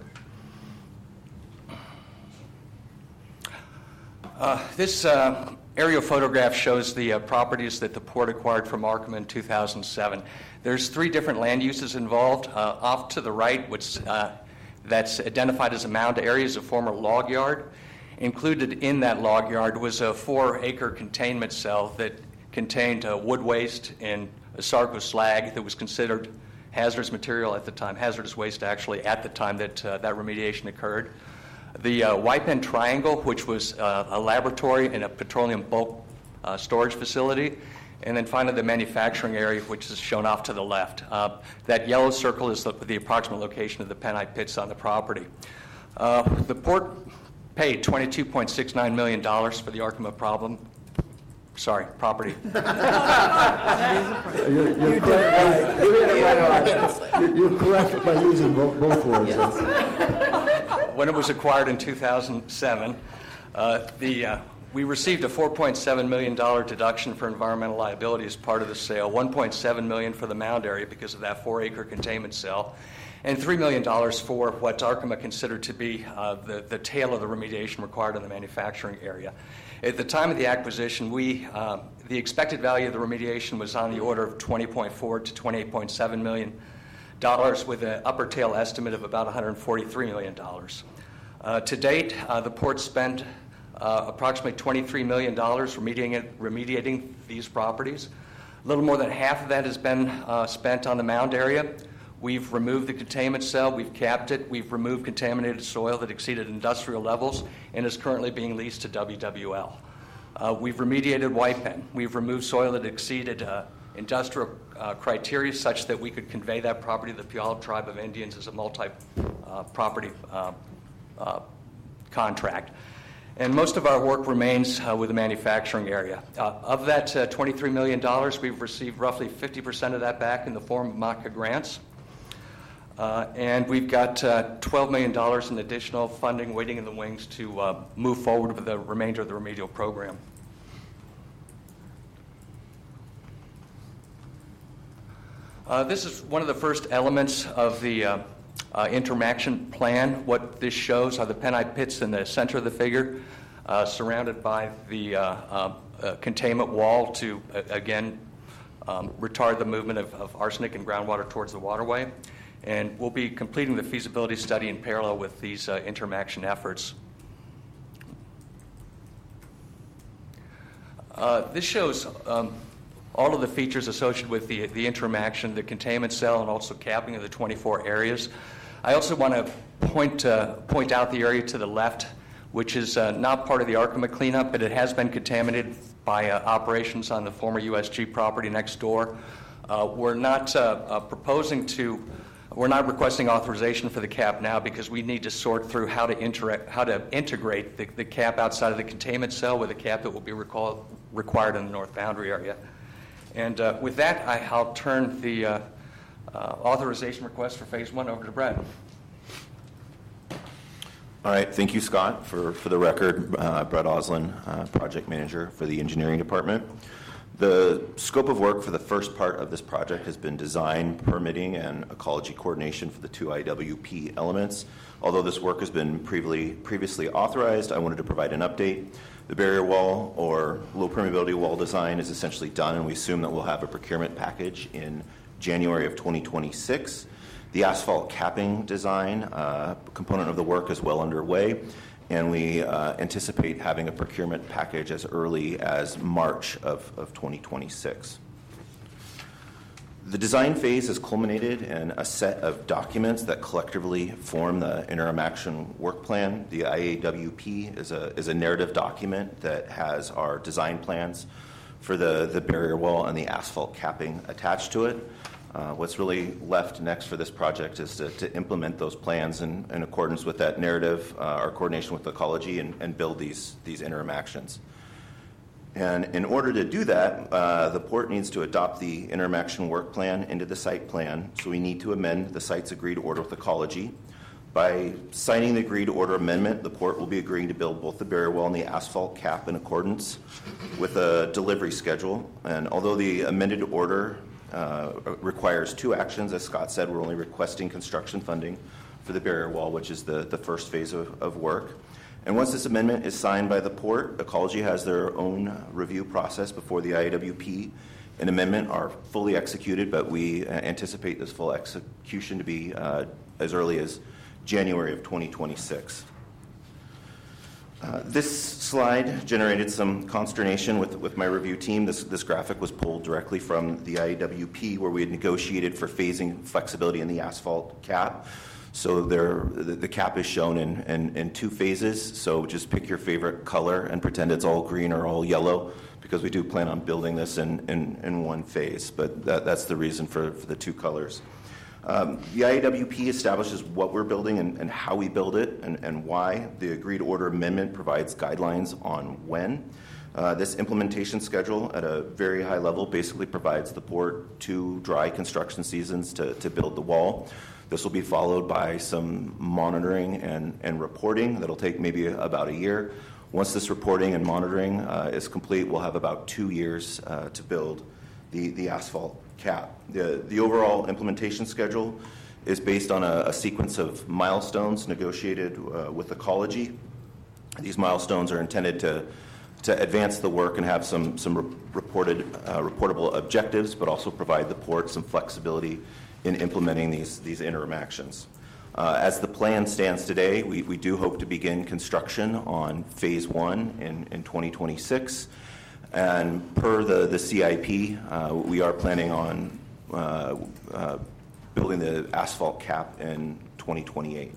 Uh, this uh, aerial photograph shows the uh, properties that the port acquired from Arkema in two thousand seven. There's three different land uses involved. Uh, off to the right, which uh, that's identified as a mound area as a former log yard. Included in that log yard was a four-acre containment cell that contained uh, wood waste and a sargo slag that was considered hazardous material at the time, hazardous waste actually at the time that uh, that remediation occurred. The uh, Wypen Triangle, which was uh, a laboratory and a petroleum bulk uh, storage facility, and then finally the manufacturing area, which is shown off to the left. Uh, that yellow circle is the, the approximate location of the penite pits on the property. Uh, the port paid twenty-two point six nine million dollars for the Arkema problem. Sorry, property. You're, you're, correct, by, you're, you're correct by using both, both words. Yes. When it was acquired in two thousand seven, uh, the, uh, we received a four point seven million dollars deduction for environmental liability as part of the sale, one point seven million dollars for the mound area because of that four-acre containment cell, and three million dollars for what Arkema considered to be uh, the, the tail of the remediation required in the manufacturing area. At the time of the acquisition, we, uh, the expected value of the remediation was on the order of twenty point four to twenty-eight point seven million dollars, with an upper tail estimate of about one hundred forty-three million dollars. Uh, to date, uh, the port spent uh, approximately twenty-three million dollars remediating, remediating these properties. A little more than half of that has been uh, spent on the mound area. We've removed the containment cell, we've capped it, we've removed contaminated soil that exceeded industrial levels and is currently being leased to W W L. Uh, we've remediated Wypen. We've removed soil that exceeded uh, industrial uh, criteria such that we could convey that property to the Puyallup Tribe of Indians as a multi-property uh, uh, uh, contract. And most of our work remains uh, with the manufacturing area. Uh, of that uh, twenty-three million dollars, we've received roughly fifty percent of that back in the form of M A C A grants. Uh, and we've got uh, twelve million dollars in additional funding waiting in the wings to uh, move forward with the remainder of the remedial program. Uh, this is one of the first elements of the uh, uh, interaction plan. What this shows are the penite pits in the center of the figure, uh, surrounded by the uh, uh, uh, containment wall to, uh, again, um, retard the movement of, of arsenic and groundwater towards the waterway. And we'll be completing the feasibility study in parallel with these uh, interaction efforts. Uh, this shows um, all of the features associated with the, the interaction, the containment cell, and also capping of the twenty-four areas. I also want to point, uh, point out the area to the left, which is uh, not part of the Arkema cleanup, but it has been contaminated by uh, operations on the former U S G property next door. Uh, we're not uh, uh, proposing to We're not requesting authorization for the cap now because we need to sort through how to, interact, how to integrate the, the cap outside of the containment cell with a cap that will be recall, required in the north boundary area. And uh, with that, I, I'll turn the uh, uh, authorization request for phase one over to Brad. All right, thank you, Scott. For, for the record, uh, Brett Oslin, uh, project manager for the engineering department. The scope of work for the first part of this project has been design, permitting, and ecology coordination for the two I W P elements. Although this work has been previously, previously authorized, I wanted to provide an update. The barrier wall or low permeability wall design is essentially done, and we assume that we'll have a procurement package in January of twenty twenty-six. The asphalt capping design uh, component of the work is well underway, and we uh, anticipate having a procurement package as early as March of, of twenty twenty-six. The design phase has culminated in a set of documents that collectively form the interim action work plan. The I A W P is a, is a narrative document that has our design plans for the, the barrier wall and the asphalt capping attached to it. Uh, what's really left next for this project is to, to implement those plans in, in accordance with that narrative, uh, our coordination with ecology, and, and build these, these interim actions. And in order to do that, uh, the port needs to adopt the interim action work plan into the site plan, so we need to amend the site's agreed order with ecology. By signing the agreed order amendment, the port will be agreeing to build both the barrier wall and the asphalt cap in accordance with a delivery schedule. And although the amended order Uh, requires two actions. As Scott said, we're only requesting construction funding for the barrier wall, which is the, the first phase of, of work. And once this amendment is signed by the port, Ecology has their own review process before the I A W P and amendment are fully executed, but we uh, anticipate this full execution to be uh, as early as January of twenty twenty-six. Uh, this slide generated some consternation with, with my review team. This, this graphic was pulled directly from the I A W P, where we had negotiated for phasing flexibility in the asphalt cap. So there, the, the cap is shown in, in, in two phases. So just pick your favorite color and pretend it's all green or all yellow, because we do plan on building this in, in, in one phase. But that, that's the reason for, for the two colors. Um, the I A W P establishes what we're building and, and how we build it and, and why. The agreed order amendment provides guidelines on when. Uh, this implementation schedule at a very high level basically provides the port two dry construction seasons to, to build the wall. This will be followed by some monitoring and, and reporting that'll take maybe about a year. Once this reporting and monitoring uh, is complete, we'll have about two years uh, to build the, the asphalt cap. The, the overall implementation schedule is based on a, a sequence of milestones negotiated uh, with Ecology. These milestones are intended to, to advance the work and have some, some re- reported, uh, reportable objectives, but also provide the port some flexibility in implementing these, these interim actions. Uh, as the plan stands today, we, we do hope to begin construction on phase one in, in twenty twenty-six. And per the, the C I P, uh, we are planning on uh, uh, building the asphalt cap in twenty twenty-eight.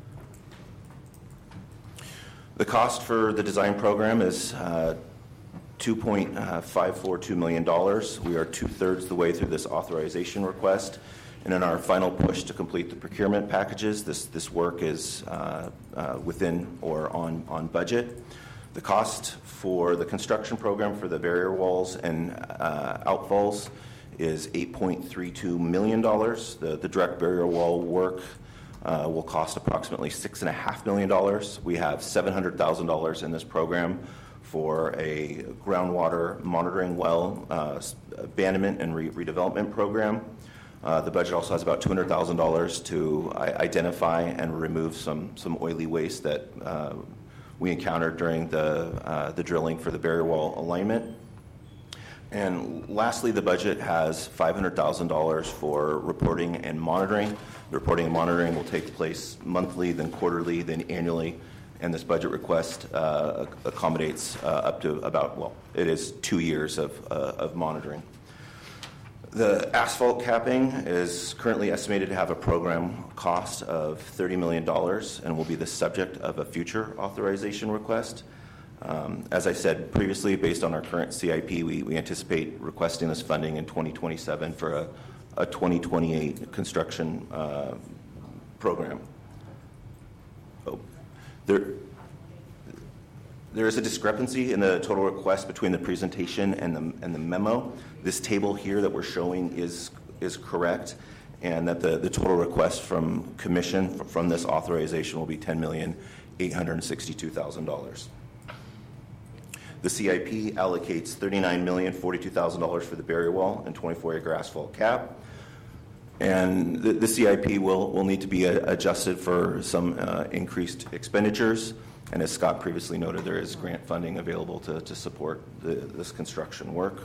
The cost for the design program is uh, two point five four two million dollars. We are two-thirds the way through this authorization request. And in our final push to complete the procurement packages, this, this work is uh, uh, within or on, on budget. The cost for the construction program for the barrier walls and uh, outfalls is eight point three two million dollars. The, the direct barrier wall work uh, will cost approximately six point five million dollars. We have seven hundred thousand dollars in this program for a groundwater monitoring well uh, abandonment and re- redevelopment program. Uh, the budget also has about two hundred thousand dollars to I- identify and remove some, some oily waste that uh, we encountered during the, uh, the drilling for the barrier wall alignment. And lastly, the budget has five hundred thousand dollars for reporting and monitoring. The reporting and monitoring will take place monthly, then quarterly, then annually. And this budget request uh, accommodates uh, up to about, well, it is two years of, uh, of monitoring. The asphalt capping is currently estimated to have a program cost of thirty million dollars and will be the subject of a future authorization request. Um, as I said previously, based on our current C I P, we, we anticipate requesting this funding in twenty twenty-seven for a, a twenty twenty-eight construction uh, program. Oh, there, there is a discrepancy in the total request between the presentation and the, and the memo. This table here that we're showing is, is correct, and that the, the total request from commission from this authorization will be ten million eight hundred sixty-two thousand dollars. The C I P allocates thirty-nine million forty-two thousand dollars for the barrier wall and twenty-four acre asphalt cap. And the, the C I P will, will need to be a, adjusted for some uh, increased expenditures. And as Scott previously noted, there is grant funding available to, to support the, this construction work.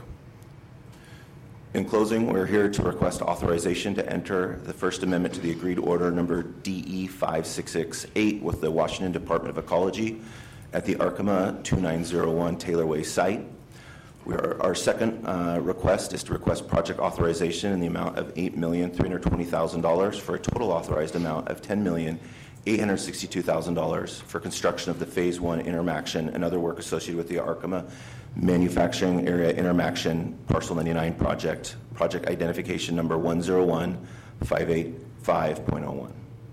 In closing, we're here to request authorization to enter the First Amendment to the agreed order number D E five six six eight with the Washington Department of Ecology at the Arkema two nine zero one Taylor Way site. We are, our second uh, request is to request project authorization in the amount of eight million three hundred twenty thousand dollars for a total authorized amount of ten million eight hundred sixty-two thousand dollars for construction of the Phase one Intermaction and other work associated with the Arkema Manufacturing Area Intermaction Parcel ninety-nine project, project identification number one zero one five eight five point oh one.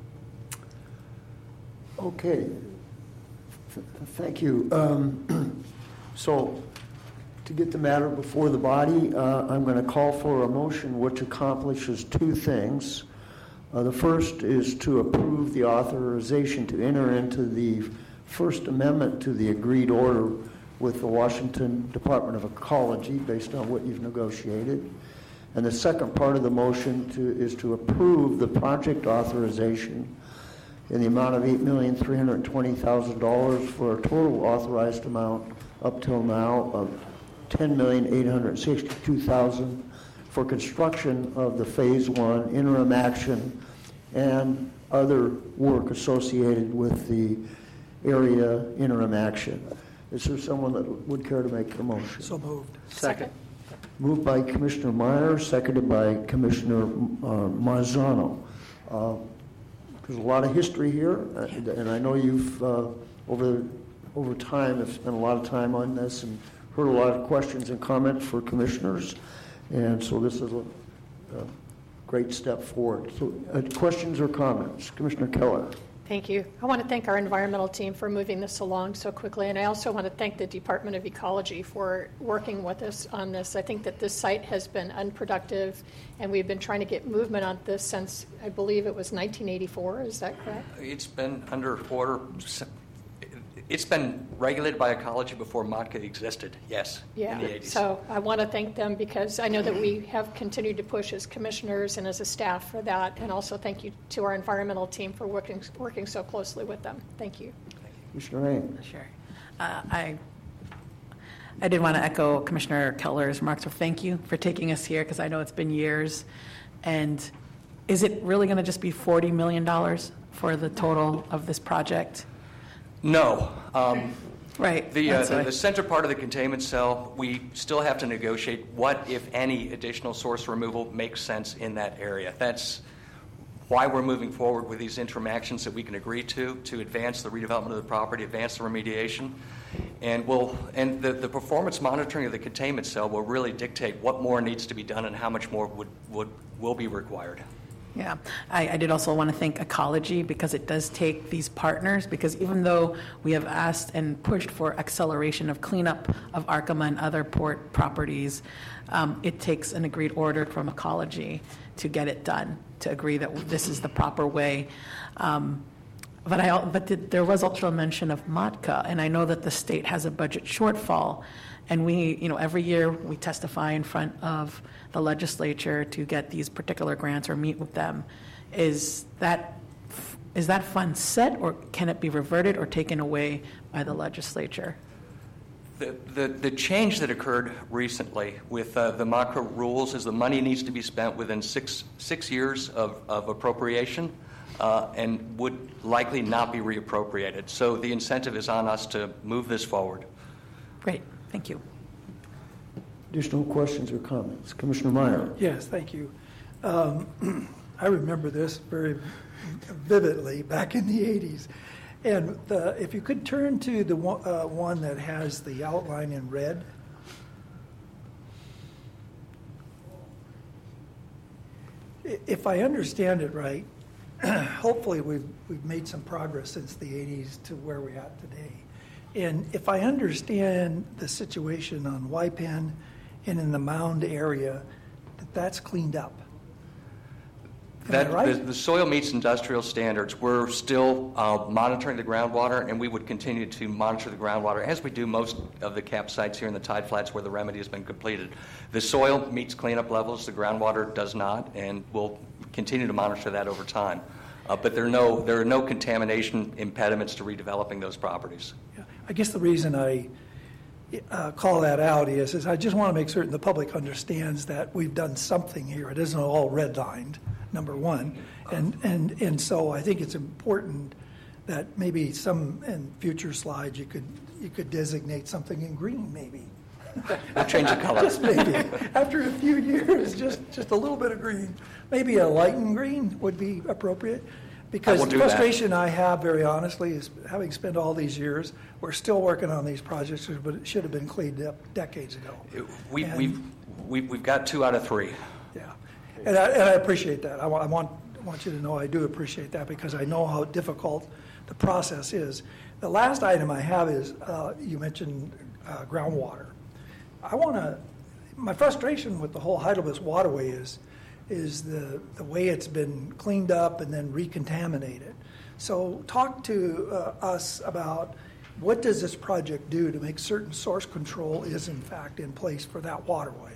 Okay. Th- thank you. Um, so, to get the matter before the body, uh, I'm going to call for a motion which accomplishes two things. Uh, the first is to approve the authorization to enter into the First Amendment to the agreed order with the Washington Department of Ecology based on what you've negotiated. And the second part of the motion to, is to approve the project authorization in the amount of eight million three hundred twenty thousand dollars for a total authorized amount up till now of ten million eight hundred sixty-two thousand dollars for construction of the Phase one interim action and other work associated with the area interim action. Is there someone that would care to make the motion? So moved. Second. Moved by Commissioner Meyer, seconded by Commissioner uh, Marzano. Uh, there's a lot of history here, uh, and I know you've, uh, over, over time, have spent a lot of time on this and heard a lot of questions and comments for commissioners, and so this is a, a great step forward. So, uh, questions or comments? Commissioner Keller. Thank you. I want to thank our environmental team for moving this along so quickly, and I also want to thank the Department of Ecology for working with us on this. I think that this site has been unproductive, and we've been trying to get movement on this since, I believe it was nineteen eighty-four. Is that correct? It's been under order. It's been regulated by ecology before MOTCA existed, yes, Yeah. in the eighties. So I want to thank them because I know that we have continued to push as commissioners and as a staff for that, and also thank you to our environmental team for working working so closely with them. Thank you. Commissioner Rain. Sure. Uh, I I did want to echo Commissioner Keller's remarks. So thank you for taking us here because I know it's been years. And is it really going to just be forty million dollars for the total of this project? No. Um, right. The, uh, That's the, right. the center part of the containment cell, we still have to negotiate what, if any, additional source removal makes sense in that area. That's why we're moving forward with these interim actions that we can agree to, to advance the redevelopment of the property, advance the remediation. And we'll, and the, the performance monitoring of the containment cell will really dictate what more needs to be done and how much more would, would, will be required. Yeah, I, I did also want to thank Ecology because it does take these partners, because even though we have asked and pushed for acceleration of cleanup of Arkema and other port properties, um, it takes an agreed order from Ecology to get it done, to agree that this is the proper way. Um, but I, but th- there was also a mention of MOTCA, and I know that the state has a budget shortfall. And we, you know, every year we testify in front of the legislature to get these particular grants or meet with them. Is that is that fund set, or can it be reverted or taken away by the legislature? The, the, the change that occurred recently with uh, the MOTCA rules is the money needs to be spent within six six years of, of appropriation uh, and would likely not be reappropriated. So the incentive is on us to move this forward. Great. Thank you. Additional questions or comments? Commissioner Meyer. Yes, thank you. Um, I remember this very vividly back in the eighties. And the, if you could turn to the one, uh, one that has the outline in red. If I understand it right, hopefully we've, we've made some progress since the eighties to where we're at today. And if I understand the situation on Wypen and in the mound area, that that's cleaned up. Am I That, right? the, the soil meets industrial standards. We're still uh, monitoring the groundwater, and we would continue to monitor the groundwater, as we do most of the cap sites here in the tide flats where the remedy has been completed. The soil meets cleanup levels, the groundwater does not, and we'll continue to monitor that over time. Uh, but there are no there are no contamination impediments to redeveloping those properties. Yeah. I guess the reason I uh, call that out is, is I just want to make certain the public understands that we've done something here. It isn't all redlined, number one. And, and, and so I think it's important that maybe some, in future slides, you could, you could designate something in green, maybe. We'll change the color. Just maybe. After a few years, just, just a little bit of green. Maybe a lightened green would be appropriate. Because will the do that. frustration I have, very honestly, is having spent all these years, we're still working on these projects, but it should have been cleaned up decades ago. We, And- we've, we've, we've got two out of three. Yeah, and I, and I appreciate that. I want, I want, I want you to know I do appreciate that because I know how difficult the process is. The last item I have is, uh, you mentioned uh, groundwater. I want to, my frustration with the whole Heidelberg waterway is, is the, the way it's been cleaned up and then recontaminated. So talk to uh, us about what does this project do to make certain source control is in fact in place for that waterway?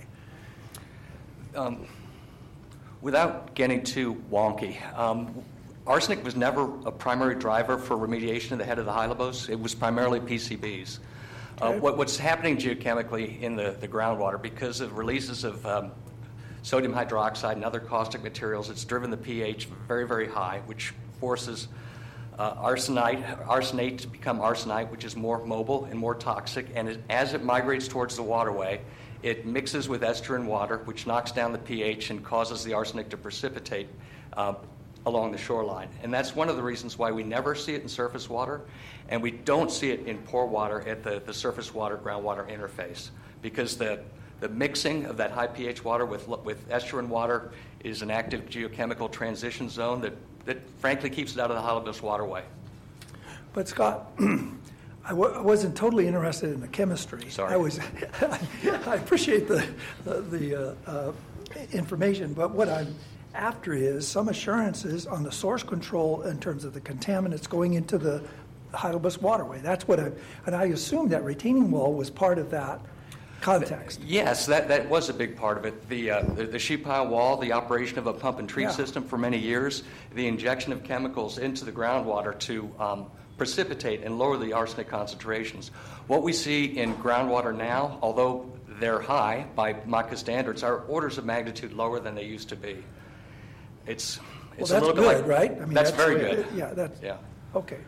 Um, without getting too wonky, um, arsenic was never a primary driver for remediation of the head of the Hylobos. It was primarily P C Bs. Uh, what, what's happening geochemically in the, the groundwater, because of releases of um, sodium hydroxide and other caustic materials, it's driven the pH very, very high, which forces uh, arsenite, arsenate to become arsenite, which is more mobile and more toxic. And it, as it migrates towards the waterway, it mixes with ester and water, which knocks down the pH and causes the arsenic to precipitate uh, along the shoreline. And that's one of the reasons why we never see it in surface water, and we don't see it in pore water at the, the surface water-groundwater interface, because the, the mixing of that high pH water with, with ester and water is an active geochemical transition zone that, that frankly keeps it out of the Halibus waterway. But Scott, I w- I wasn't totally interested in the chemistry. Sorry. I was. I appreciate the the, the uh, uh, information, but what I'm after is some assurances on the source control in terms of the contaminants going into the Heidelberg waterway. That's what I, and I assume that retaining wall was part of that context. Yes, that, that was a big part of it. The, uh, the, the sheet pile wall, the operation of a pump and treat Yeah. system for many years, the injection of chemicals into the groundwater to um, precipitate and lower the arsenic concentrations. What we see in groundwater now, although they're high by MACA standards, are orders of magnitude lower than they used to be. It's, it's Well, a that's little good, bit like, right? I mean, that's, very uh, good. Yeah, that's Yeah. okay.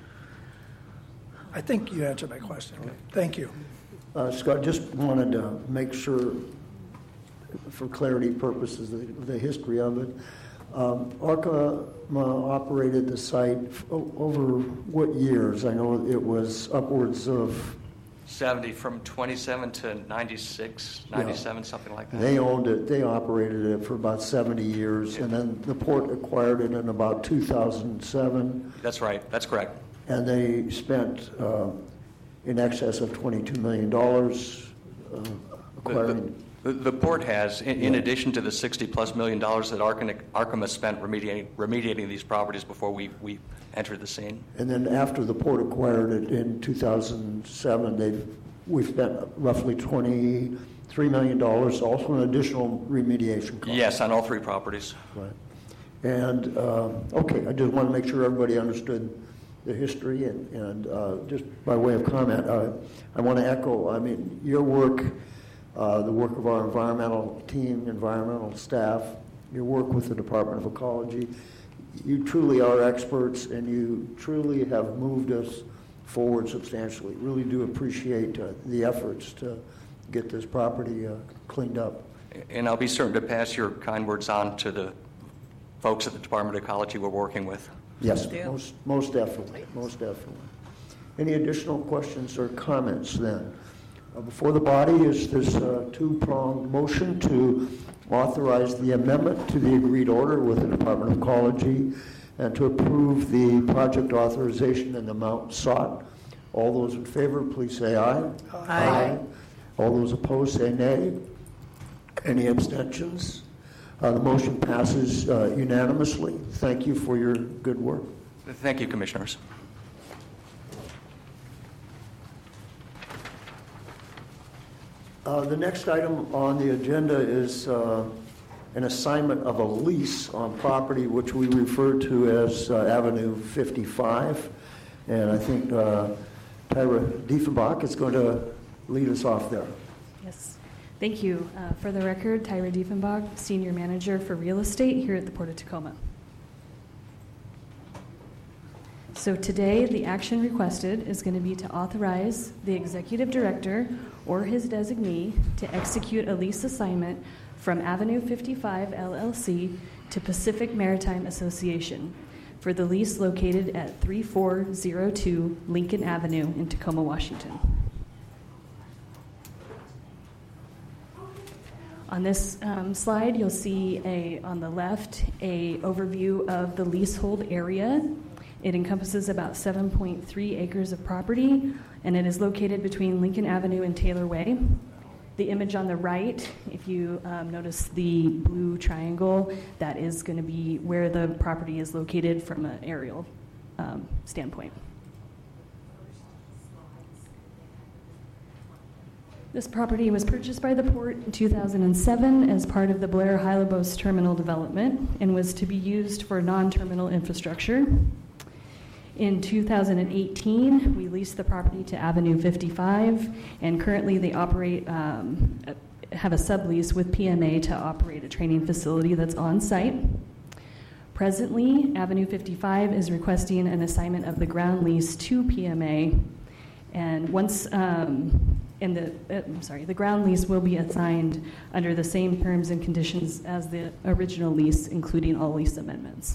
I think you answered my question. Thank you. Uh, Scott, just wanted to make sure, for clarity purposes, the, the history of it. Um, Arkema operated the site f- o- over what years? I know it was upwards of... seventy, from twenty-seven to ninety-six, ninety-seven, something like that. They owned it, they operated it for about seventy years, and then the port acquired it in about two thousand seven. That's right. That's correct. And they spent uh, in excess of twenty-two million dollars uh, acquiring... The, the, the port has, in, in addition to the sixty plus million dollars that Arkema, Arkema spent remediating, remediating these properties before we, we entered the scene. And then after the port acquired it in two thousand seven, they've, we've spent roughly twenty-three million dollars, also an additional remediation cost. Yes, on all three properties. Right. And, uh, okay, I just want to make sure everybody understood the history, and, and uh, just by way of comment, uh, I want to echo, I mean, your work, uh, the work of our environmental team, environmental staff, your work with the Department of Ecology, you truly are experts, and you truly have moved us forward substantially. Really do appreciate uh, the efforts to get this property uh, cleaned up. And I'll be certain to pass your kind words on to the folks at the Department of Ecology we're working with. Yes, most, most definitely, most definitely. Any additional questions or comments then? Uh, before the body is this uh, two-pronged motion to authorize the amendment to the agreed order with the Department of Ecology and to approve the project authorization and the amount sought. All those in favor, please say aye. Aye. Aye. All those opposed, say nay. Any abstentions? Uh, the motion passes uh, unanimously. Thank you for your good work. Thank you, Commissioners. Uh, the next item on the agenda is uh, an assignment of a lease on property which we refer to as uh, Avenue fifty-five. And I think uh, Tyra Diefenbach is going to lead us off there. Yes. Thank you. Uh, for the record, Tyra Diefenbach, Senior Manager for Real Estate here at the Port of Tacoma. So today, the action requested is going to be to authorize the Executive Director or his designee to execute a lease assignment from Avenue fifty-five L L C to Pacific Maritime Association for the lease located at three four zero two Lincoln Avenue in Tacoma, Washington. On this um, slide, you'll see a, on the left a overview of the leasehold area. It encompasses about seven point three acres of property, and it is located between Lincoln Avenue and Taylor Way. The image on the right, if you um, notice the blue triangle, that is going to be where the property is located from an aerial um, standpoint. This property was purchased by the port in two thousand seven as part of the Blair Hylebos terminal development and was to be used for non-terminal infrastructure. In two thousand eighteen, we leased the property to Avenue fifty-five, and currently they operate, um, have a sublease with P M A to operate a training facility that's on site. Presently, Avenue fifty-five is requesting an assignment of the ground lease to P M A, and once um, and the uh, I'm sorry, the ground lease will be assigned under the same terms and conditions as the original lease, including all lease amendments.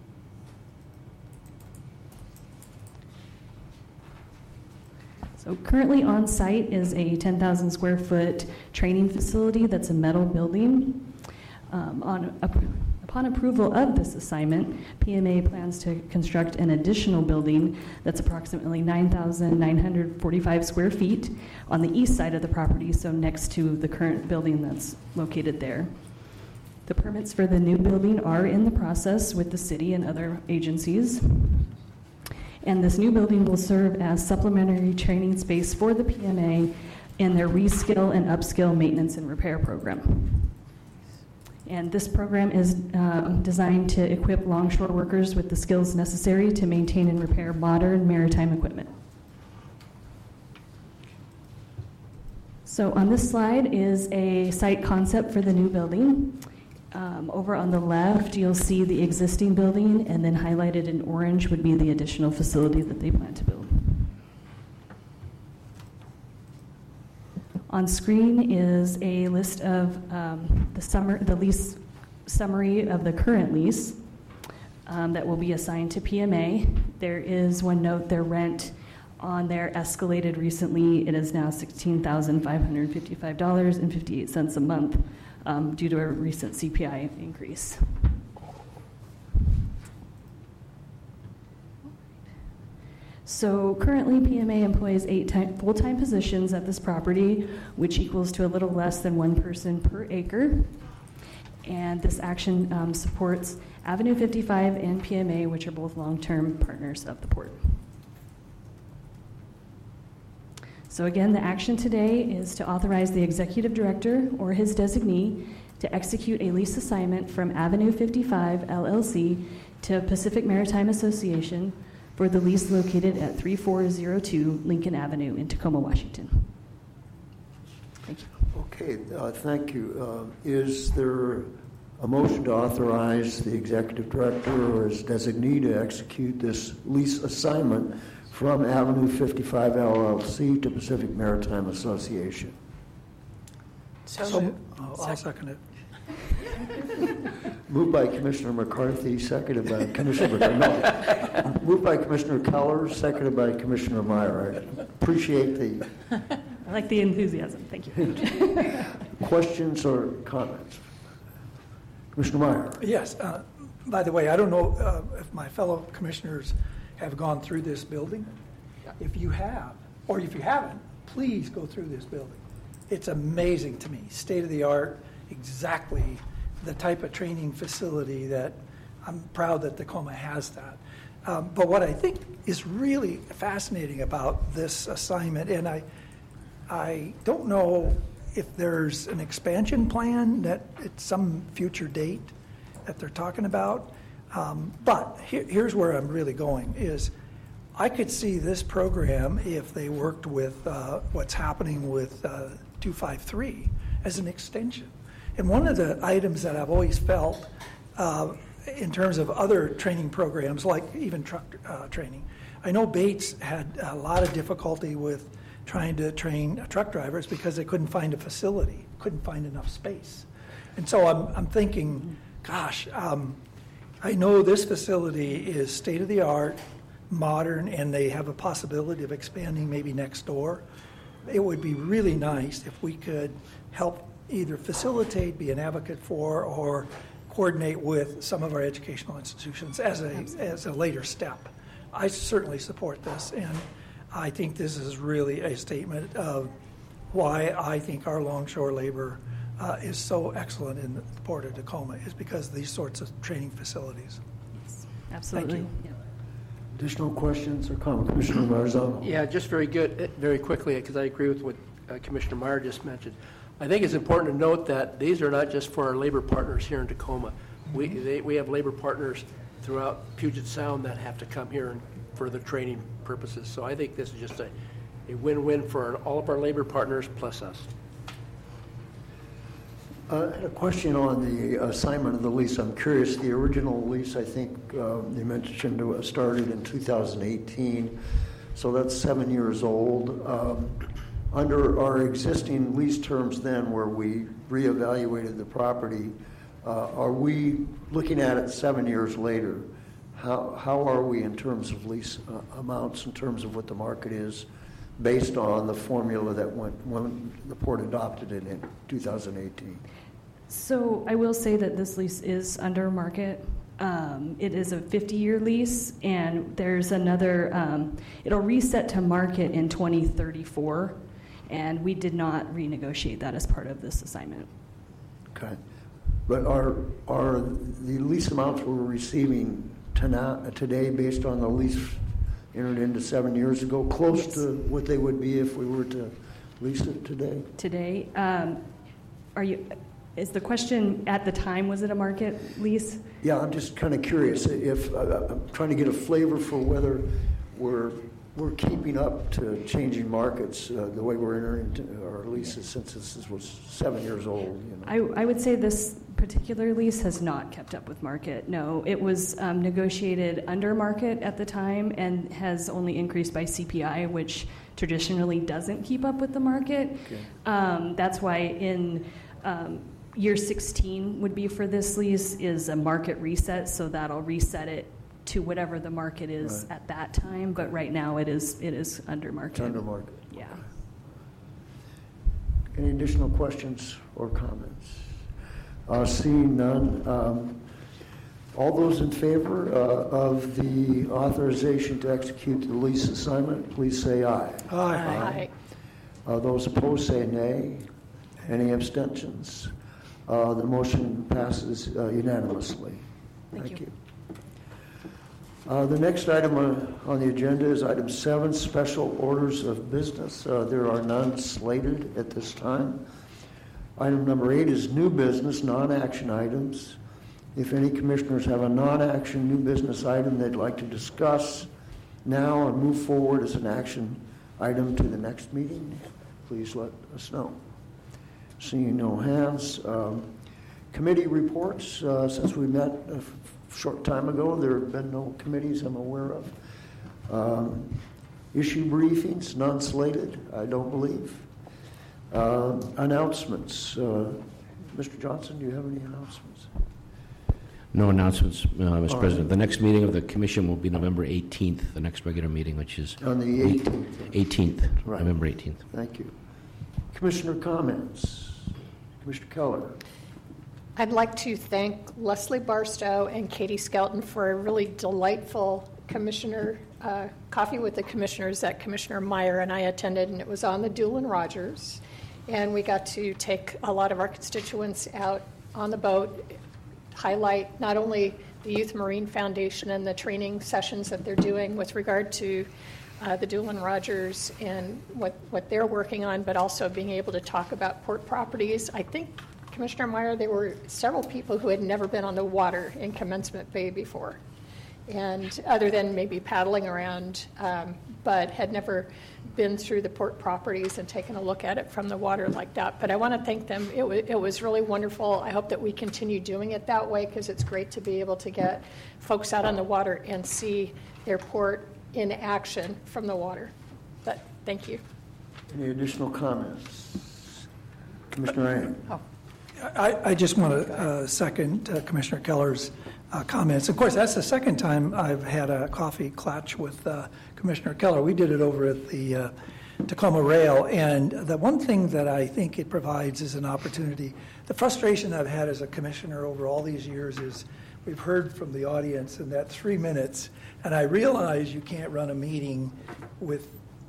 So currently on site is a ten thousand square foot training facility that's a metal building. Um, on a, upon approval of this assignment, P M A plans to construct an additional building that's approximately nine thousand nine hundred forty-five square feet on the east side of the property, so next to the current building that's located there. The permits for the new building are in the process with the city and other agencies. And this new building will serve as supplementary training space for the P M A in their reskill and upskill maintenance and repair program. And this program is uh, designed to equip longshore workers with the skills necessary to maintain and repair modern maritime equipment. So on this slide is a site concept for the new building. Um, over on the left, you'll see the existing building, and then highlighted in orange would be the additional facility that they plan to build. On screen is a list of um, the, summer, the lease summary of the current lease um, that will be assigned to P M A. There is one note, their rent on there escalated recently. It is now sixteen thousand five hundred fifty-five dollars and fifty-eight cents a month um, due to a recent C P I increase. So currently, P M A employs eight time, full-time positions at this property, which equals to a little less than one person per acre. And this action um, supports Avenue fifty-five and P M A, which are both long-term partners of the port. So again, the action today is to authorize the executive director or his designee to execute a lease assignment from Avenue fifty-five L L C to Pacific Maritime Association for the lease located at three four zero two Lincoln Avenue in Tacoma, Washington. Thank you. Okay, uh, thank you. Uh, is there a motion to authorize the executive director or his designee to execute this lease assignment from Avenue fifty-five L L C to Pacific Maritime Association? So, so uh, I'll second it. Moved by Commissioner McCarthy, seconded by Commissioner no, moved by Commissioner Keller, seconded by Commissioner Meyer. I appreciate the. I like the enthusiasm. Thank you. Questions or comments? Commissioner Meyer. Yes. Uh, by the way, I don't know uh, if my fellow commissioners have gone through this building. If you have, or if you haven't, please go through this building. It's amazing to me, state of the art, exactly the type of training facility that I'm proud that Tacoma has that. Um, but what I think is really fascinating about this assignment, and I, I don't know if there's an expansion plan that at some future date that they're talking about, um, but here, here's where I'm really going is I could see this program if they worked with uh, what's happening with uh, two five three as an extension. And one of the items that I've always felt uh, in terms of other training programs, like even truck uh, training, I know Bates had a lot of difficulty with trying to train truck drivers because they couldn't find a facility, couldn't find enough space. And so I'm, I'm thinking, gosh, um, I know this facility is state-of-the-art, modern, and they have a possibility of expanding maybe next door. It would be really nice if we could help either facilitate, be an advocate for, or coordinate with some of our educational institutions as a as a later step. I certainly support this, and I think this is really a statement of why I think our longshore labor uh, is so excellent in the Port of Tacoma, is because of these sorts of training facilities. Yes, absolutely. Thank you. Yeah. Additional questions or comments? Commissioner Marzano. Yeah, just very good, very quickly, because I agree with what uh, Commissioner Meyer just mentioned. I think it's important to note that these are not just for our labor partners here in Tacoma. We, they, we have labor partners throughout Puget Sound that have to come here and, for the training purposes. So I think this is just a, a win-win for all of our labor partners plus us. Uh, I had a question on the assignment of the lease. I'm curious, the original lease, I think uh, you mentioned uh, started in two thousand eighteen, so that's seven years old. Um, under our existing lease terms then, where we reevaluated the property, uh, are we looking at it seven years later? How, how are we in terms of lease uh, amounts, in terms of what the market is, based on the formula that went when the port adopted it in two thousand eighteen? So I will say that this lease is under market. Um, it is a fifty-year lease, and there's another, um, it'll reset to market in twenty thirty-four, and we did not renegotiate that as part of this assignment. Okay. But are, are the lease amounts we're receiving tonight, today based on the lease entered into seven years ago, close Yes. to what they would be if we were to lease it today? Today, um, are you, is the question at the time, was it a market lease? Yeah, I'm just kind of curious if, uh, I'm trying to get a flavor for whether we're, we're keeping up to changing markets uh, the way we're entering into our leases, since this was seven years old. You know? I, I would say this particular lease has not kept up with market. No, it was um, negotiated under market at the time and has only increased by C P I, which traditionally doesn't keep up with the market. Okay. Um, that's why in um, year sixteen would be for this lease is a market reset, so that'll reset it to whatever the market is Right. at that time. But right now it is it is under market. It's under market. Yeah. Any additional questions or comments? Uh, seeing none, um, all those in favor uh, of the authorization to execute the lease assignment, please say aye. Aye. Aye. Uh, those opposed say nay. Any abstentions? Uh, the motion passes uh, unanimously. Thank Thank you. you. Uh, the next item uh, on the agenda is item seven, special orders of business. Uh, there are none slated at this time. Item number eight is new business, non-action items. If any commissioners have a non-action new business item they'd like to discuss now or move forward as an action item to the next meeting, please let us know. Seeing no hands. Um, committee reports, uh, since we met a f- short time ago, there have been no committees I'm aware of. Um, issue briefings, none slated, I don't believe. Uh, announcements. Uh, Mister Johnson, do you have any announcements? No announcements, uh, Mister All President. right. The next meeting of the commission will be November eighteenth, the next regular meeting, which is... On the eighteenth. eighteenth, Right. November eighteenth. Thank you. Commissioner comments. Commissioner Keller. I'd like to thank Leslie Barstow and Katie Skelton for a really delightful commissioner uh, coffee with the commissioners that Commissioner Meyer and I attended, and it was on the Doolin Rogers. And we got to take a lot of our constituents out on the boat, highlight not only the Youth Marine Foundation and the training sessions that they're doing with regard to uh, the Doolin Rogers and what, what they're working on, but also being able to talk about port properties. I think, Commissioner Meyer, there were several people who had never been on the water in Commencement Bay before, and other than maybe paddling around, um, but had never been through the port properties and taken a look at it from the water like that. But I want to thank them. It, w- it was really wonderful. I hope that we continue doing it that way, because it's great to be able to get folks out on the water and see their port in action from the water. But thank you. Any additional comments? Commissioner Ang. Oh. I, I just want to uh, second uh, Commissioner Keller's uh, comments. Of course, that's the second time I've had a coffee clutch with uh, Commissioner Keller. We did it over at the uh, Tacoma Rail, and the one thing that I think it provides is an opportunity. The frustration I've had as a commissioner over all these years is we've heard from the audience in that three minutes, and I realize you can't run a meeting with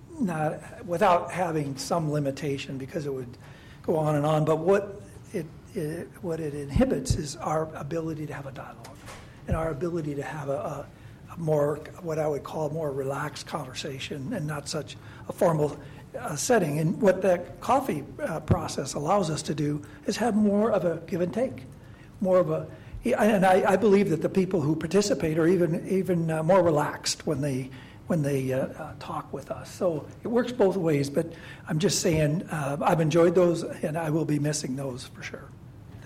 not without having some limitation, because it would go on and on. But what it, it what it inhibits is our ability to have a dialogue and our ability to have a, a, a more, what I would call more relaxed conversation and not such a formal uh, setting. And what that coffee uh, process allows us to do is have more of a give and take, more of a, and I, I believe that the people who participate are even even uh, more relaxed when they when they uh, uh, talk with us. So it works both ways, but I'm just saying uh, I've enjoyed those, and I will be missing those for sure.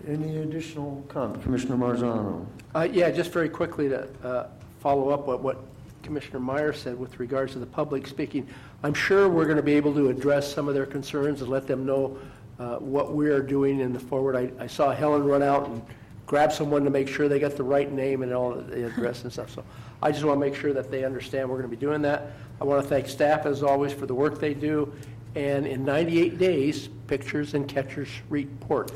Any additional comment? Commissioner Marzano? Uh, Yeah, just very quickly to uh, follow up what what Commissioner Meyer said with regards to the public speaking. I'm sure we're going to be able to address some of their concerns and let them know uh, what we're doing in the forward. I, I saw Helen run out and grab someone to make sure they got the right name and all the address and stuff. So I just want to make sure that they understand we're going to be doing that. I want to thank staff, as always, for the work they do. And in ninety-eight days, pictures and catchers report.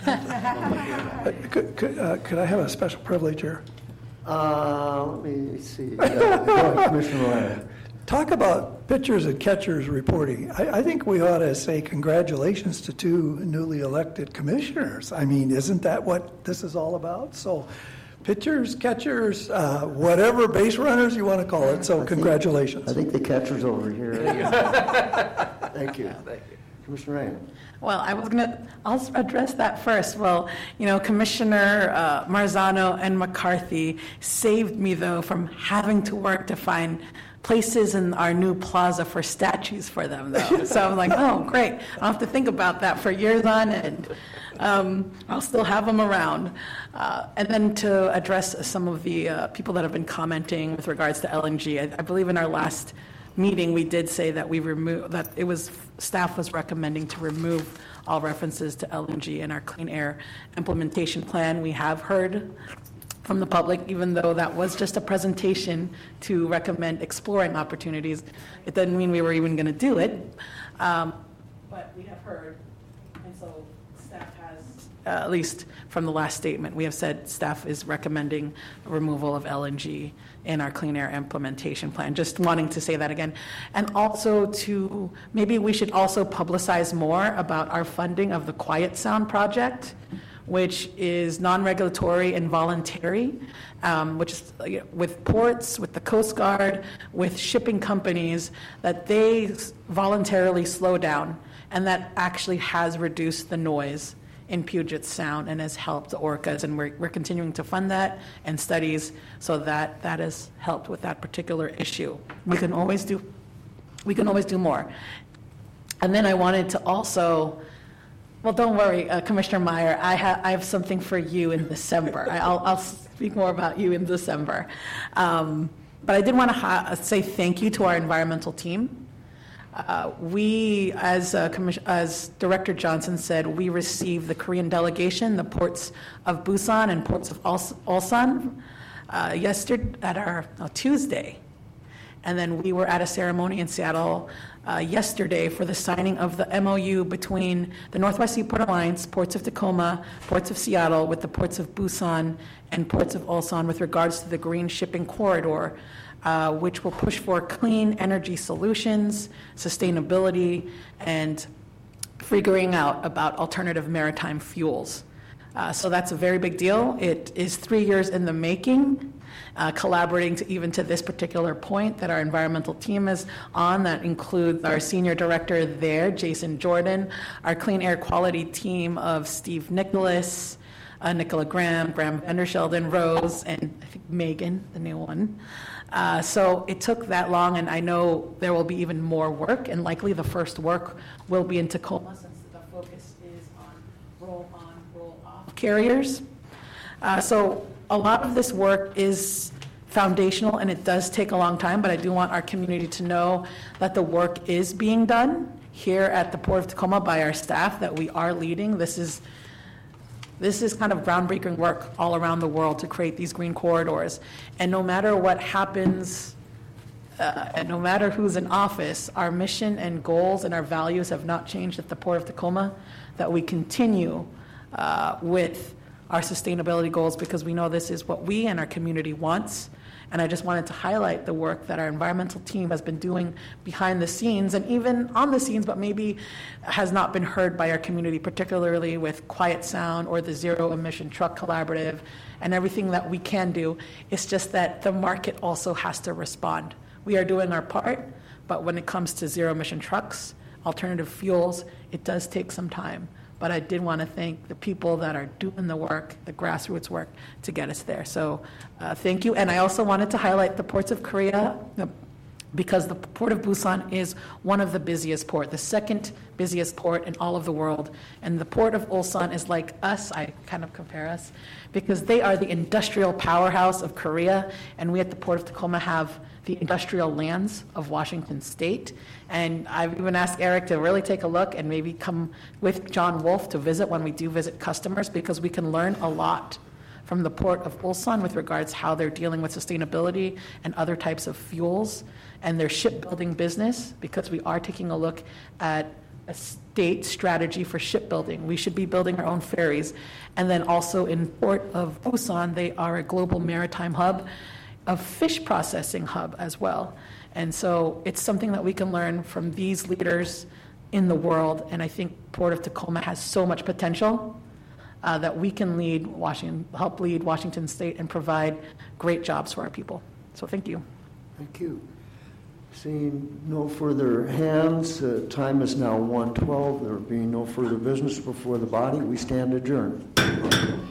Could, could, uh, could I have a special privilege here? Uh, let me see. Yeah, go ahead, Commissioner Ryan. Talk about pitchers and catchers reporting. I, I think we ought to say congratulations to two newly elected commissioners. I mean, isn't that what this is all about? So pitchers, catchers, uh, whatever, base runners you want to call it. So I congratulations. Think, I think the catcher's over here. Thank you. Thank you. Commissioner Ryan. Well, I was going to, I'll address that first. Well, you know, Commissioner uh, Marzano and McCarthy saved me, though, from having to work to find places in our new plaza for statues for them, though. So I'm like, oh, great. I'll have to think about that for years on end. Um, I'll still have them around. Uh, and then to address some of the uh, people that have been commenting with regards to L N G, I, I believe in our last meeting we did say that we remove that it was staff was recommending to remove all references to L N G in our clean air implementation plan. We have heard from the public, even though that was just a presentation to recommend exploring opportunities. It doesn't mean we were even going to do it, um, but we have heard, and so staff has, uh, at least from the last statement, we have said staff is recommending removal of L N G in our clean air implementation plan. Just wanting to say that again. And also to, maybe we should also publicize more about our funding of the Quiet Sound project, which is non-regulatory and voluntary, um, which is you know, with ports, with the Coast Guard, with shipping companies, that they voluntarily slow down, and that actually has reduced the noise in Puget Sound and has helped the orcas, and we're, we're continuing to fund that and studies so that that has helped with that particular issue. We can always do, we can always do more. And then I wanted to also, well, don't worry, uh, Commissioner Meyer, I, ha- I have something for you in December. I, I'll, I'll speak more about you in December. Um, but I did want to ha- say thank you to our environmental team. Uh, we, as, uh, commission- as Director Johnson said, we received the Korean delegation, the ports of Busan and ports of Ul- Ulsan, uh, yesterday at our no, Tuesday, and then we were at a ceremony in Seattle uh, yesterday for the signing of the M O U between the Northwest Seaport Alliance, ports of Tacoma, ports of Seattle, with the ports of Busan and ports of Ulsan with regards to the green shipping corridor. Uh, which will push for clean energy solutions, sustainability, and figuring out about alternative maritime fuels. Uh, so that's a very big deal. It is three years in the making, uh, collaborating to even to this particular point that our environmental team is on. That includes our senior director there, Jason Jordan, our clean air quality team of Steve Nicholas, uh, Nicola Graham, Graham Vandershelden, Rose, and I think Megan, the new one. Uh, so it took that long, and I know there will be even more work, and likely the first work will be in Tacoma since the focus is on roll-on, roll-off carriers. Uh, so a lot of this work is foundational, and it does take a long time, but I do want our community to know that the work is being done here at the Port of Tacoma by our staff, that we are leading. This is This is kind of groundbreaking work all around the world to create these green corridors. And no matter what happens, uh, and no matter who's in office, our mission and goals and our values have not changed at the Port of Tacoma, that we continue uh, with our sustainability goals because we know this is what we and our community wants. And I just wanted to highlight the work that our environmental team has been doing behind the scenes and even on the scenes, but maybe has not been heard by our community, particularly with Quiet Sound or the Zero Emission Truck Collaborative and everything that we can do. It's just that the market also has to respond. We are doing our part, but when it comes to zero emission trucks, alternative fuels, it does take some time. But I did want to thank the people that are doing the work, the grassroots work, to get us there. So uh, thank you. And I also wanted to highlight the ports of Korea, the because the Port of Busan is one of the busiest port, the second busiest port in all of the world. And the Port of Ulsan is like us, I kind of compare us, because they are the industrial powerhouse of Korea, and we at the Port of Tacoma have the industrial lands of Washington State. And I've even asked Eric to really take a look and maybe come with John Wolf to visit when we do visit customers, because we can learn a lot from the Port of Ulsan with regards how they're dealing with sustainability and other types of fuels and their shipbuilding business, because we are taking a look at a state strategy for shipbuilding. We should be building our own ferries. And then also in Port of Busan, they are a global maritime hub, a fish processing hub as well. And so it's something that we can learn from these leaders in the world. And I think Port of Tacoma has so much potential uh, that we can lead Washington, help lead Washington State and provide great jobs for our people. So thank you. Thank you. Seeing no further hands, uh, time is now one twelve. There being no further business before the body, we stand adjourned.